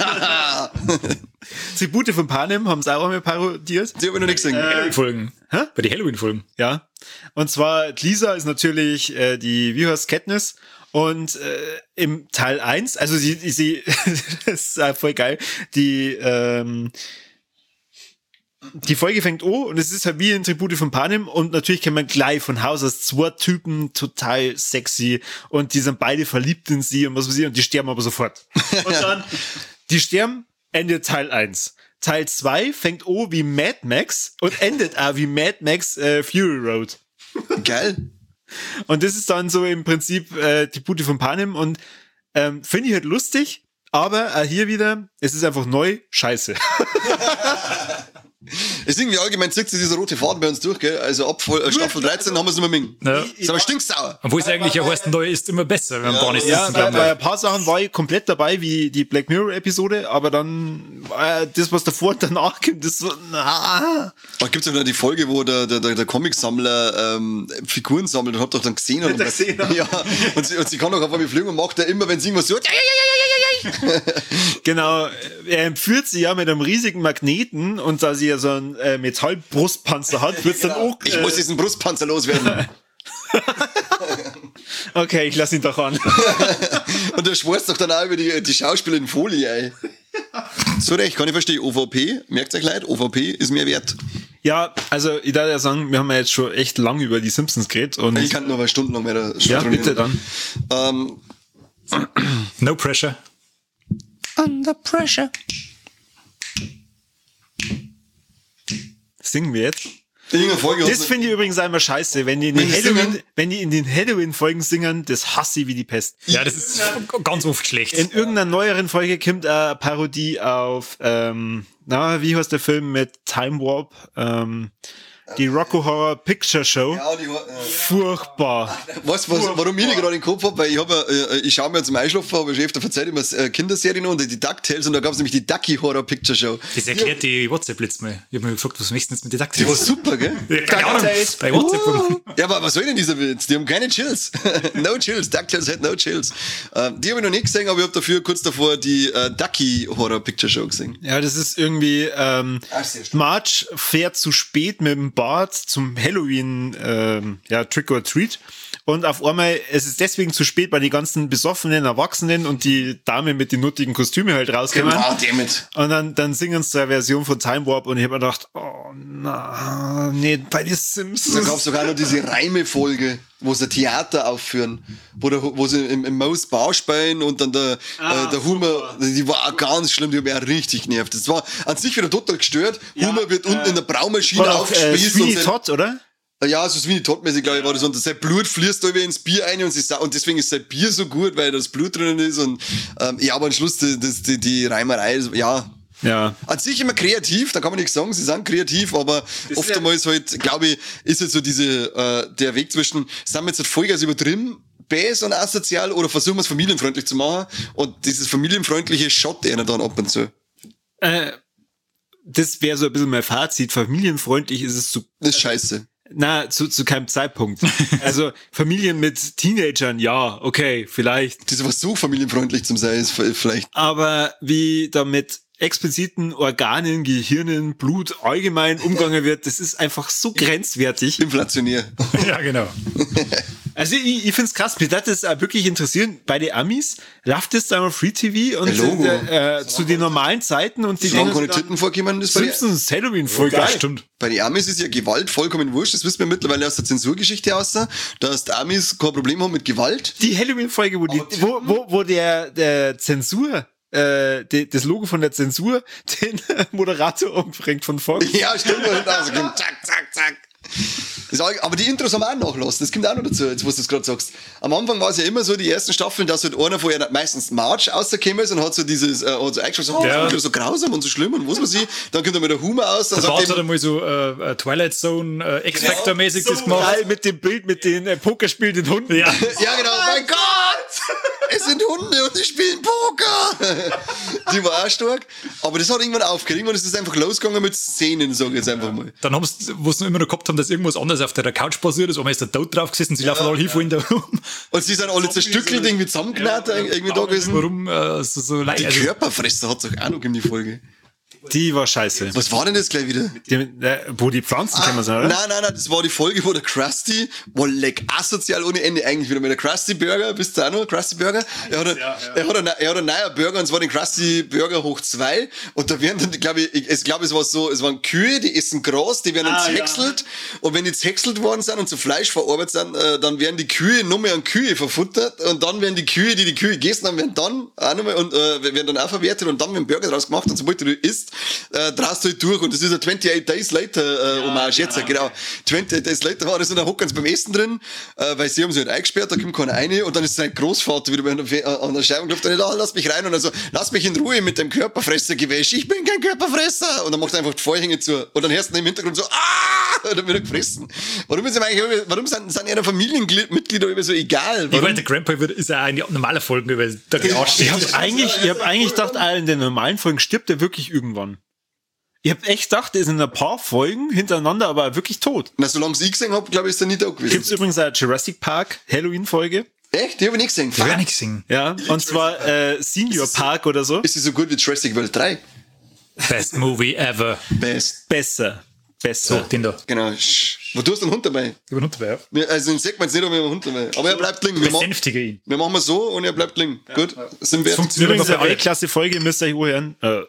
Tribute von Panem haben sie auch einmal parodiert. Die haben wir noch nicht gesehen. Äh, Halloween-Folgen. Hä? Bei den Halloween-Folgen. Ja. Und zwar, Lisa ist natürlich äh, die, wie heißt Katniss? Und äh, im Teil eins, also sie, sie das ist voll geil, die ähm, die Folge fängt an und es ist halt wie in Tribute von Panem und natürlich kennt man gleich von Haus aus zwei Typen, total sexy und die sind beide verliebt in sie und was weiß ich und die sterben aber sofort. Und dann, die sterben, Ende Teil eins. Teil zwei fängt an wie Mad Max und endet auch wie Mad Max äh, Fury Road. Geil. Und das ist dann so im Prinzip äh, Tribute von Panem und ähm, finde ich halt lustig, aber auch hier wieder, es ist einfach neu, scheiße. Es ist irgendwie allgemein zirkt sich dieser rote Faden bei uns durch, gell? Also ab äh, Staffel dreizehn haben wir es nicht mehr mit. Ja. Ist aber stinksauer. Obwohl es eigentlich ja heißt, neu ist immer besser, wenn ja, Barney ja, sitzen bei, bei ein paar Sachen war ich komplett dabei, wie die Black Mirror Episode, aber dann äh, das, was davor und danach kommt, das so, na. Da gibt's ja noch die Folge, wo der, der, der, der Comicsammler ähm, Figuren sammelt und hat doch dann gesehen. Und, gesehen ja, und, sie, und sie kann doch auf einmal fliegen und macht er immer, wenn sie irgendwas so, ja, ja, ja, ja, ja, ja. Genau, er entführt sie ja mit einem riesigen Magneten und da sie ja so einen äh, Metallbrustpanzer hat, wird's dann auch... Ich äh, muss diesen Brustpanzer loswerden. Okay, ich lass ihn doch an. Und der schmorst doch dann auch über die, die Schauspieler in Folie, ey. So recht, kann ich verstehen. O V P, merkt euch leid, O V P ist mehr wert. Ja, also ich darf ja sagen, wir haben ja jetzt schon echt lang über die Simpsons geredet. Und ich kann nur mal stundenlang mehr da Ja, bitte dann. Ähm, no pressure. Under pressure. Singen wir jetzt? Folge Das finde ich übrigens einmal scheiße, wenn die in den Halloween, wenn die in den Halloween-Folgen singen, das hasse ich wie die Pest. Ja, das ist ganz oft schlecht. In irgendeiner neueren Folge kommt eine Parodie auf, ähm, na, wie heißt der Film mit Time Warp? Ähm, die Rocco Horror Picture Show. Ja, die, äh, Furchtbar. Weißt du, was, warum ich nicht gerade in den Kopf habe? Weil ich habe, äh, ich schaue mir zum Einschlafen, aber ich öfter verzeiht immer äh, Kinderserien und die DuckTales und da gab es nämlich die Ducky Horror Picture Show. Das erklärt die, die WhatsApp letztes Mal. Ich habe mir gefragt, was möchtest du jetzt mit den DuckTales? Die war super, gell? DuckTales. Bei WhatsApp. Uh. Ja, aber was soll denn dieser Witz? Die haben keine Chills. No Chills. DuckTales hat no Chills. Ähm, die habe ich noch nicht gesehen, aber ich habe dafür kurz davor die äh, Ducky Horror Picture Show gesehen. Ja, das ist irgendwie, ähm, Ach, Marge fährt zu spät mit dem Bart zum Halloween, ähm, ja, Trick or Treat. Und auf einmal, es ist deswegen zu spät, weil die ganzen besoffenen Erwachsenen und die Dame mit den nuttigen Kostümen halt rauskommen. Genau, damit. Und dann, dann singen sie eine Version von Time Warp und ich habe mir gedacht, oh, na, nee, bei den Simpsons. Da gab es sogar noch diese Reime-Folge. wo sie Theater aufführen, wo, der, wo sie im, im Maus Bar spielen und dann der, ah, äh, der Humor, die war auch ganz schlimm, die hat mich auch richtig genervt. Das war an sich wieder total gestört. Ja, Humor wird äh, unten in der Braumaschine aufgespießt. Äh, und Todd, oder? Ja, so Sweeney Todd-mäßig, glaube ich, war das. Und sein Blut fließt da wieder ins Bier rein und, sie, und deswegen ist sein Bier so gut, weil das Blut drinnen ist. Und ähm, ja, aber am Schluss die, die, die Reimerei, ja. Ja. An sich immer kreativ, da kann man nichts sagen, sie sind kreativ, aber das oftmals ja halt, glaube ich, ist jetzt so diese, äh, der Weg zwischen, sind wir jetzt halt Vollgas übertrieben, bäs und asozial, oder versuchen wir es familienfreundlich zu machen, und dieses familienfreundliche schaut einer dann ab und zu. Äh, das wäre so ein bisschen mein Fazit, familienfreundlich ist es zu... Das ist scheiße. Na, zu, zu keinem Zeitpunkt. Also Familien mit Teenagern, ja, okay, vielleicht. Das war so familienfreundlich zum sein, ist vielleicht. Aber wie damit expliziten Organen, Gehirnen, Blut allgemein umgegangen wird, das ist einfach so grenzwertig. Inflationär. Ja, genau. Also ich, ich find's krass, mich hat das auch wirklich interessieren, bei den Amis läuft das da mal Free T V und äh, äh, zu den normalen Zeiten und die Solange keine Titten vorkommen, das bei Simpsons Halloween voll geil. Stimmt. Bei den Amis ist ja Gewalt vollkommen wurscht, das wissen wir mittlerweile aus der Zensurgeschichte aus, dass die Amis kein Problem haben mit Gewalt. Die Halloween-Folge, wo, die, wo, wo, wo der, der Zensur Äh, die, das Logo von der Zensur den Moderator umbringt von Fox. Ja, stimmt. Also, zack, zack, zack. Das auch, aber die Intros haben auch nachgelassen. Das kommt auch noch dazu, jetzt wo du das gerade sagst. Am Anfang war es ja immer so, die ersten Staffeln, dass halt einer von einer, meistens Marge rausgekommen ist und hat so dieses, äh, hat so eingeschaut, oh, ja. das ist so grausam und so schlimm und was weiß ich. Dann kommt er mit der Humor aus. Dann der Bart hat einmal so äh, Twilight Zone, äh, X-Factor-mäßig ja, das gemacht. Geil, mit dem Bild, mit den äh, Pokerspielenden Hunden. Ja, ja genau. Mein Gott! Es sind Hunde und die spielen Poker! Die war auch stark. Aber das hat irgendwann aufgehört. Irgendwann ist es einfach losgegangen mit Szenen, sage ich jetzt einfach mal. Dann haben sie, wo sie noch immer noch gehabt haben, dass irgendwas anderes auf der Couch passiert ist, einmal ist der Tod drauf gesessen, sie ja, laufen alle ja. hin da rum. Und sie sind alle zerstückelt, irgendwie zusammengenäht, ja, irgendwie da gewesen. Warum äh, so, so Die also Körperfresser hat es auch noch in die Folge. Die war scheiße. Was war denn das gleich wieder? Die, äh, wo die Pflanzen, ah, kann man sagen, oder? Nein, nein, nein, das war die Folge, wo der Krusty, war leck asozial ohne Ende eigentlich wieder mit der Krusty Burger, bist du auch noch, Krusty Burger? Er hat, ein, ja, ja. er hat, einen, er hat einen neuen Burger, und zwar den Krusty Burger hoch zwei, und da werden dann, glaube ich, ich glaube, es war so, es waren Kühe, die essen Gras, die werden dann ah, zerhäckselt, ja. und wenn die zerhäckselt worden sind und zu Fleisch verarbeitet sind, äh, dann werden die Kühe noch mehr an Kühe verfuttert, und dann werden die Kühe, die die Kühe gegessen haben, werden dann auch nochmal, und äh, werden dann auch verwertet, und dann werden Burger draus gemacht, und sobald du isst, äh, drast du halt durch, und das ist ein twenty-eight Days Later äh, Hommage, ja, jetzt, ja, genau. twenty-eight Days Later war das, und dann hocken sie beim Essen drin, äh, weil sie haben sich halt eingesperrt, da kommt keiner rein, und dann ist sein Großvater wieder an der, an der Scheibe und klopft, ah, lass mich rein, und dann so, lass mich in Ruhe mit dem Körperfressergewäsch, ich bin kein Körperfresser, und dann macht er einfach die Vorhänge zu, und dann hörst du im Hintergrund so, ah, und dann wird er gefressen. Warum ist ihm eigentlich, warum sind, sind ihre Familienmitglieder immer so egal? Warum? Ich meine, der Grandpa wird, ist ja eine normale Folge, weil der Ich hab eigentlich, ich hab eigentlich gedacht, in den normalen Folgen stirbt er wirklich irgendwann. Ich hab echt gedacht, der ist in ein paar Folgen hintereinander aber wirklich tot. Na, solange ich gesehen hab, glaube ich, ist er nicht da gewesen. Gibt's übrigens eine Jurassic Park Halloween-Folge? Echt? Die habe ich nicht gesehen. Die habe ich nicht gesehen. Ja, und zwar äh, Senior Park oder so. Ist sie so gut wie Jurassic World drei? Best Movie ever. Best. Besser. Besser. So, den da. Genau. Wo du hast einen Hund dabei? Ich habe einen Hund dabei, ja. Also den sieht man jetzt nicht, aber wir haben einen Hund dabei. Aber er bleibt liegen. Wir, Besänftige ihn. wir machen es so, und er bleibt liegen. Ja, gut, ja. Sind wir. Funktioniert übrigens eine klasse Folge, müsst ihr euch hören. Äh,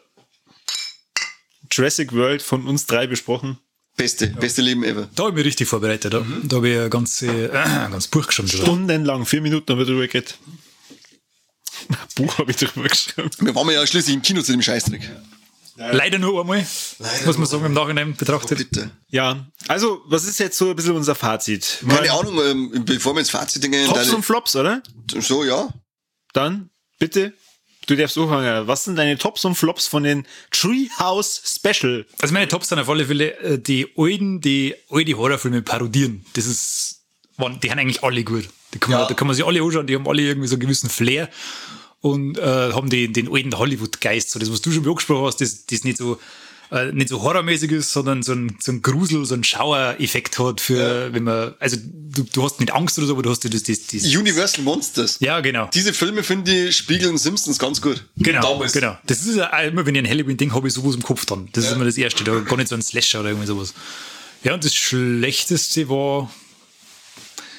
Jurassic World von uns drei besprochen. Beste, ja. beste Leben ever. Da habe ich mich richtig vorbereitet. Da, mhm. da habe ich ein ganz, äh, ganz Buch geschrieben. Stundenlang, vier Minuten haben wir drüber geredet. Buch habe ich drüber geschrieben. Wir waren ja schließlich im Kino zu dem Scheißdreck. Ja. Leider nur einmal, Leider muss man sagen, im Nachhinein betrachtet. Oh, bitte. Ja, also, was ist jetzt so ein bisschen unser Fazit? Keine Mal, Ahnung, ähm, bevor wir ins Fazit gehen. Tops und Flops, oder? So, ja. Dann, bitte, du darfst so fangen. Was sind deine Tops und Flops von den Treehouse Special? Also meine Tops sind auf alle Fälle die alten, die alte Horrorfilme parodieren. Das ist, die haben eigentlich alle gut. Die kann man, ja. Da kann man sich alle anschauen, die haben alle irgendwie so einen gewissen Flair. Und äh, haben die, den alten Hollywood-Geist, so das, was du schon angesprochen hast, das, das nicht so äh, nicht so horrormäßig ist, sondern so ein, so ein Grusel, so ein Schauereffekt hat für, ja. wenn man, also du, du hast nicht Angst oder so, aber du hast das, das, das Universal Monsters. Ja, genau. Diese Filme, finde ich, spiegeln Simpsons ganz gut. Genau, damals. Genau. Das ist ja immer, wenn ich ein Halloween-Ding habe, ich sowas im Kopf dann. Das ja. ist immer das Erste, da gar nicht so ein Slasher oder irgendwie sowas. Ja, und das Schlechteste war,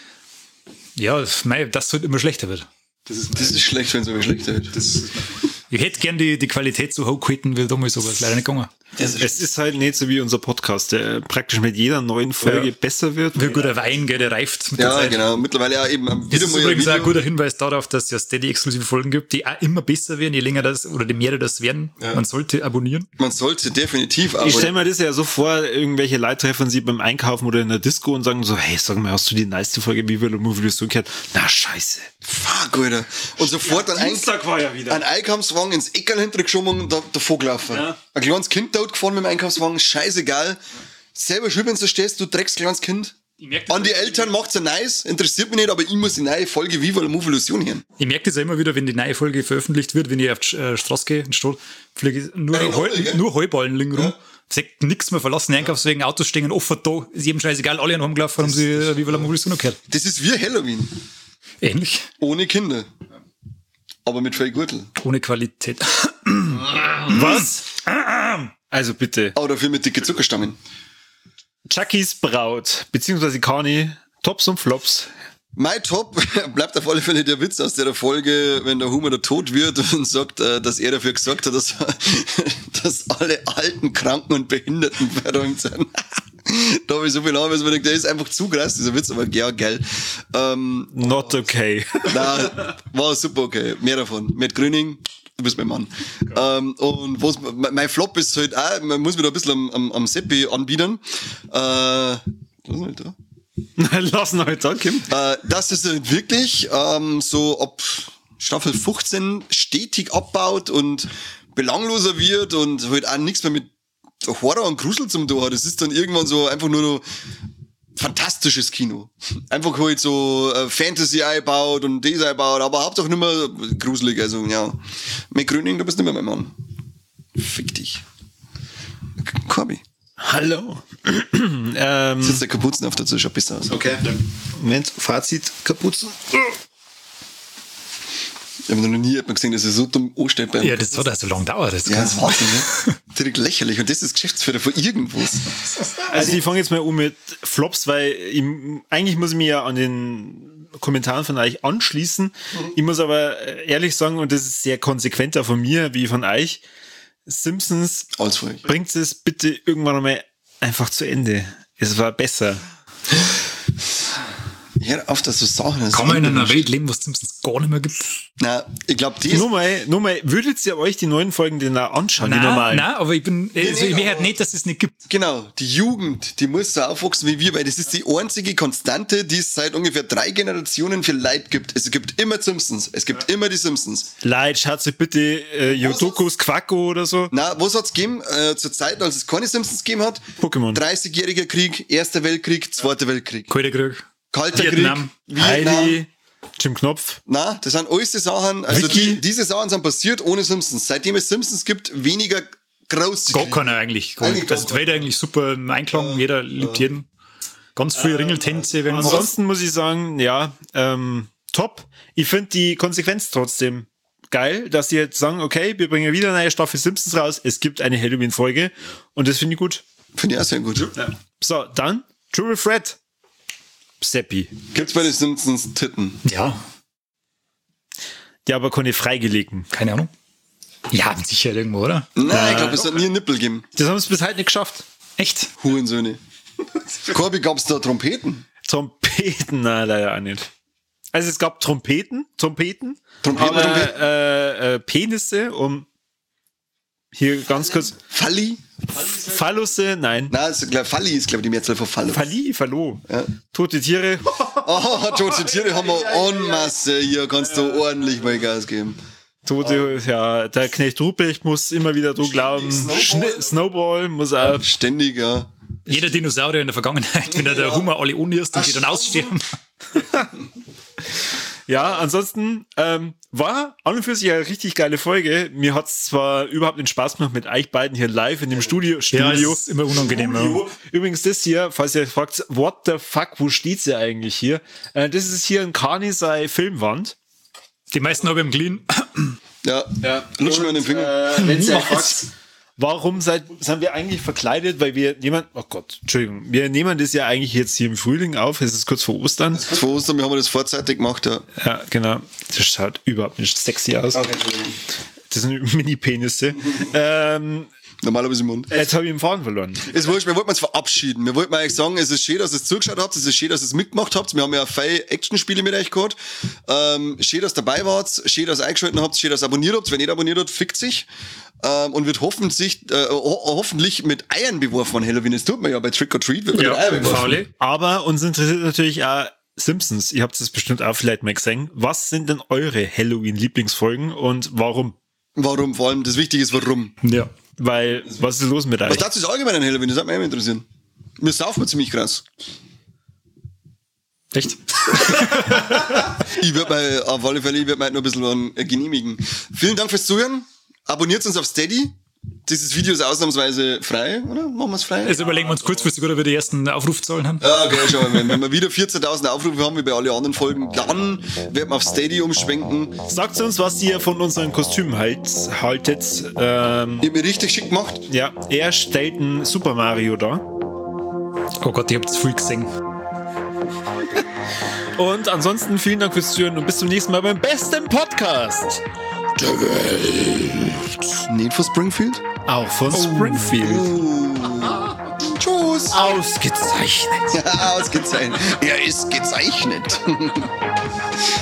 ja, dass es halt immer schlechter wird. Das ist, das ist schlecht, wenn es immer schlechter wird. Das Ich hätte gern die, die Qualität so hochgehalten wie damals, aber es ist leider nicht gegangen. Es ist halt nicht so wie unser Podcast, der praktisch mit jeder neuen Folge Ja. besser wird. Wie ein guter Wein, gell, der reift mit der Ja, Zeit. genau. Mittlerweile ja eben Das wieder ist mal ein übrigens auch ein Video. guter Hinweis darauf, dass es ja Steady-exklusive Folgen gibt, die auch immer besser werden, je länger das oder je mehr das werden. Man sollte abonnieren. Man sollte definitiv, aber Ich stelle mir das ja so vor, irgendwelche Leute treffen sie beim Einkaufen oder in der Disco und sagen so, hey, sag mal, hast du die nice Folge Viva la Movie so gehört? Na, scheiße. fuck, Alter. Und sofort ein, Dienstag war ja wieder. ein Einkaufswagen ins Eckerl hintergeschoben und da, davor gelaufen. Ja. Ein kleines Kind dort gefahren mit dem Einkaufswagen, scheißegal. Selber schön, wenn du stehst, du dreckst kleines Kind. merk das An die Eltern macht's ja nice, interessiert mich nicht, aber ich muss die neue Folge Viva la Movie Illusion hören. Ich merke das ja immer wieder, wenn die neue Folge veröffentlicht wird, wenn ich auf die äh, Straße gehe, in die Stadt, fliege ich nur, Ja, Heu, gell? nur Heuballen liegen rum. Ja. Sagt nichts mehr verlassen, Einkaufswegen, Autos stehen offen da, ist jedem scheißegal, alle haben gelaufen, haben sie äh, Viva la Movie Illusion gehört. Das ist wie Halloween. Ähnlich. Ohne Kinder. Aber mit viel Gürtel. Ohne Qualität. Was? Also bitte. Aber dafür mit dicke Zuckerstangen. Chuckys Braut, beziehungsweise Kani, Tops und Flops. Mein Top bleibt auf alle Fälle der Witz aus der Folge, wenn der Humor da tot wird und sagt, äh, dass er dafür gesagt hat, dass, dass alle Alten, Kranken und Behinderten verräumt sind. Da habe ich so viel Ahnung, dass man denkt, der ist einfach zu krass, dieser Witz, aber ja, geil. Ähm, Not okay. na, war super okay. Mehr davon. Mit Grüning, du bist mein Mann. Ähm, und was, mein Flop ist halt auch, man muss mich da ein bisschen am, am, am Seppi anbieten. Äh, was ist denn da? Lassen wir heute da, Kim. Äh, dass es halt wirklich ähm, so ab Staffel fünfzehn stetig abbaut und belangloser wird und halt auch nichts mehr mit Horror und Grusel zum tun hat. Das ist dann irgendwann so einfach nur noch fantastisches Kino. Einfach halt so äh, Fantasy einbaut und das einbaut, aber hauptsächlich nicht mehr gruselig. Also ja, mit Gröning, du bist nicht mehr mein Mann. Fick dich. Corby. Hallo. ähm, Sitzt der Kapuzen auf dazu, schaut besser aus. okay. Moment, Fazit, Kapuzen. Ich habe noch nie jemanden gesehen, dass er so dumm ansteht beim Ja, das hat auch so lange gedauert. Das Ja, kann- das ist Wahnsinn, ne? Direkt lächerlich. Und das ist Geschäftsführer von irgendwas. Also ich fange jetzt mal um mit Flops, weil ich, eigentlich muss ich mich ja an den Kommentaren von euch anschließen. Mhm. Ich muss aber ehrlich sagen, und das ist sehr konsequenter von mir wie von euch, Simpsons, Alles für euch. bringt es bitte irgendwann einmal einfach zu Ende. Es war besser. Hör auf, dass du Sachen Kann man in einer Welt leben, wo es Simpsons gar nicht mehr gibt? Na, ich glaube, die ist. Nur mal, nur mal, würdet ihr euch die neuen Folgen denn auch anschauen, die normalen? nein, aber ich bin, also ich will halt nicht, dass es nicht gibt. Genau, die Jugend, die muss so aufwachsen wie wir, weil das ist die einzige Konstante, die es seit ungefähr drei Generationen für Leid gibt. Es gibt immer Simpsons. Es gibt immer die Simpsons. Leute, schaut sich bitte äh, Yodokus Quacko oder so. Na, was hat's gegeben? Äh, zur Zeit, als es keine Simpsons gegeben hat? Pokémon. dreißigjähriger Krieg, Erster Weltkrieg, Zweiter Weltkrieg. Kalter Krieg. Kalter Vietnam. Krieg, Vietnam. Heidi, Jim Knopf. Na, das sind alles die Sachen, also Wiki. die, diese Sachen sind passiert ohne Simpsons. Seitdem es Simpsons gibt, weniger groß zu Gar kriegen. keiner eigentlich. Eigentlich Das gar ist weder eigentlich super im Einklang, jeder liebt jeden. Ganz viele Ringeltänze, wenn man was. Ansonsten muss ich sagen, ja, ähm, top. Ich finde die Konsequenz trotzdem geil, dass sie jetzt sagen, okay, wir bringen wieder eine neue Staffel Simpsons raus, es gibt eine Halloween-Folge und das finde ich gut. Finde ich auch sehr gut. So, dann Triple Threat. Seppi. Gibt's bei den Simpsons Titten? Ja, Ja, aber keine freigelegten. keine Ahnung. Ja, mit Sicherheit irgendwo, oder? Nein, ich glaube, es hat nie einen Nippel gegeben. Das haben sie bis heute nicht geschafft. Echt? Hurensöhne. Corby, gab's da Trompeten? Trompeten, nein, leider auch nicht. Also es gab Trompeten, Trompeten, Trompeten, aber Trompeten? Äh, äh, Penisse, um hier ganz kurz, Falli? Phallusse, nein. Nein, ist, glaub, Falli ist, glaube ich, die Mehrzahl von Fallo. Falli, Fallo. Ja. Tote Tiere. Oh, tote Tiere haben wir en masse. Hier kannst du ordentlich mal Gas geben. Tote, ja, der Knecht Ruprecht muss immer wieder dran glauben. Snowball. Schne Snowball muss auch. Ständig, ja. Jeder Dinosaurier in der Vergangenheit, wenn er der Hummer alle unirst und die dann aussterben. Ja, ansonsten ähm, war an und für sich eine richtig geile Folge. Mir hat's zwar überhaupt den Spaß gemacht mit euch beiden hier live in dem Studio. Ja, das Studio. ist immer unangenehm. Ja. Übrigens das hier, falls ihr fragt, what the fuck, wo steht's ja eigentlich hier? Äh, das ist hier ein Carni sei Filmwand. Die meisten habe ich im Clean. Ja, ja. Lutsch mir an den Finger. Äh, wenn ihr Niemals. fragt, warum seid, sind wir eigentlich verkleidet? Weil wir nehmen, oh Gott, Entschuldigung, wir nehmen das ja eigentlich jetzt hier im Frühling auf. Es ist kurz vor Ostern. Vor Ostern, wir haben das vorzeitig gemacht, ja. Ja, genau. Das schaut überhaupt nicht sexy aus. Das sind Mini-Penisse. ähm, Normalerweise im Mund. Jetzt habe ich den Faden verloren. Es wurscht, wir wollten uns verabschieden. Wir wollten eigentlich sagen, es ist schön, dass ihr es zugeschaut habt, es ist schön, dass ihr es mitgemacht habt. Wir haben ja viele Action-Spiele mit euch gehabt. Ähm, schön, dass ihr dabei wart, schön, dass ihr eingeschaltet habt, schön, dass ihr abonniert habt. Wenn ihr nicht abonniert habt, fickt sich. Ähm, und wird hoffentlich, äh, ho hoffentlich mit Eiern beworfen an Halloween. Das tut man ja bei Trick or Treat. Wird man Ja, mit Eiern beworfen. Faule. Aber uns interessiert natürlich auch Simpsons. Ihr habt es bestimmt auch vielleicht mal gesehen. Was sind denn eure Halloween-Lieblingsfolgen und warum? Warum? Vor allem das Wichtige ist, warum. Ja. Weil, was ist los mit euch? Was dazu ist allgemein an Halloween? Das hat mich immer interessieren. Mir saufen wir ziemlich krass. Echt? Ich würde mal, auf alle Fälle, ich würde mal nur ein bisschen genehmigen. Vielen Dank fürs Zuhören. Abonniert uns auf Steady. Dieses Video ist ausnahmsweise frei, oder? Machen wir es frei? Jetzt überlegen wir uns kurzfristig, oder wir die ersten Aufrufzahlen haben. Ja, okay, schau mal. Wenn, wenn wir wieder vierzehntausend Aufrufe haben, wie bei allen anderen Folgen, dann werden wir auf Steady umschwenken. Sagt uns, was ihr von unseren Kostümen halt, haltet. Ähm, Ich hab mich richtig schick gemacht. ja, er stellt ein Super Mario dar. Oh Gott, ihr habt es viel gesehen. Und ansonsten vielen Dank fürs Zuhören und bis zum nächsten Mal beim besten Podcast Der Welt. Nicht von Springfield? auch von Springfield. Uh. Tschüss. Ausgezeichnet. Ja, ausgezeichnet. Er ist gezeichnet.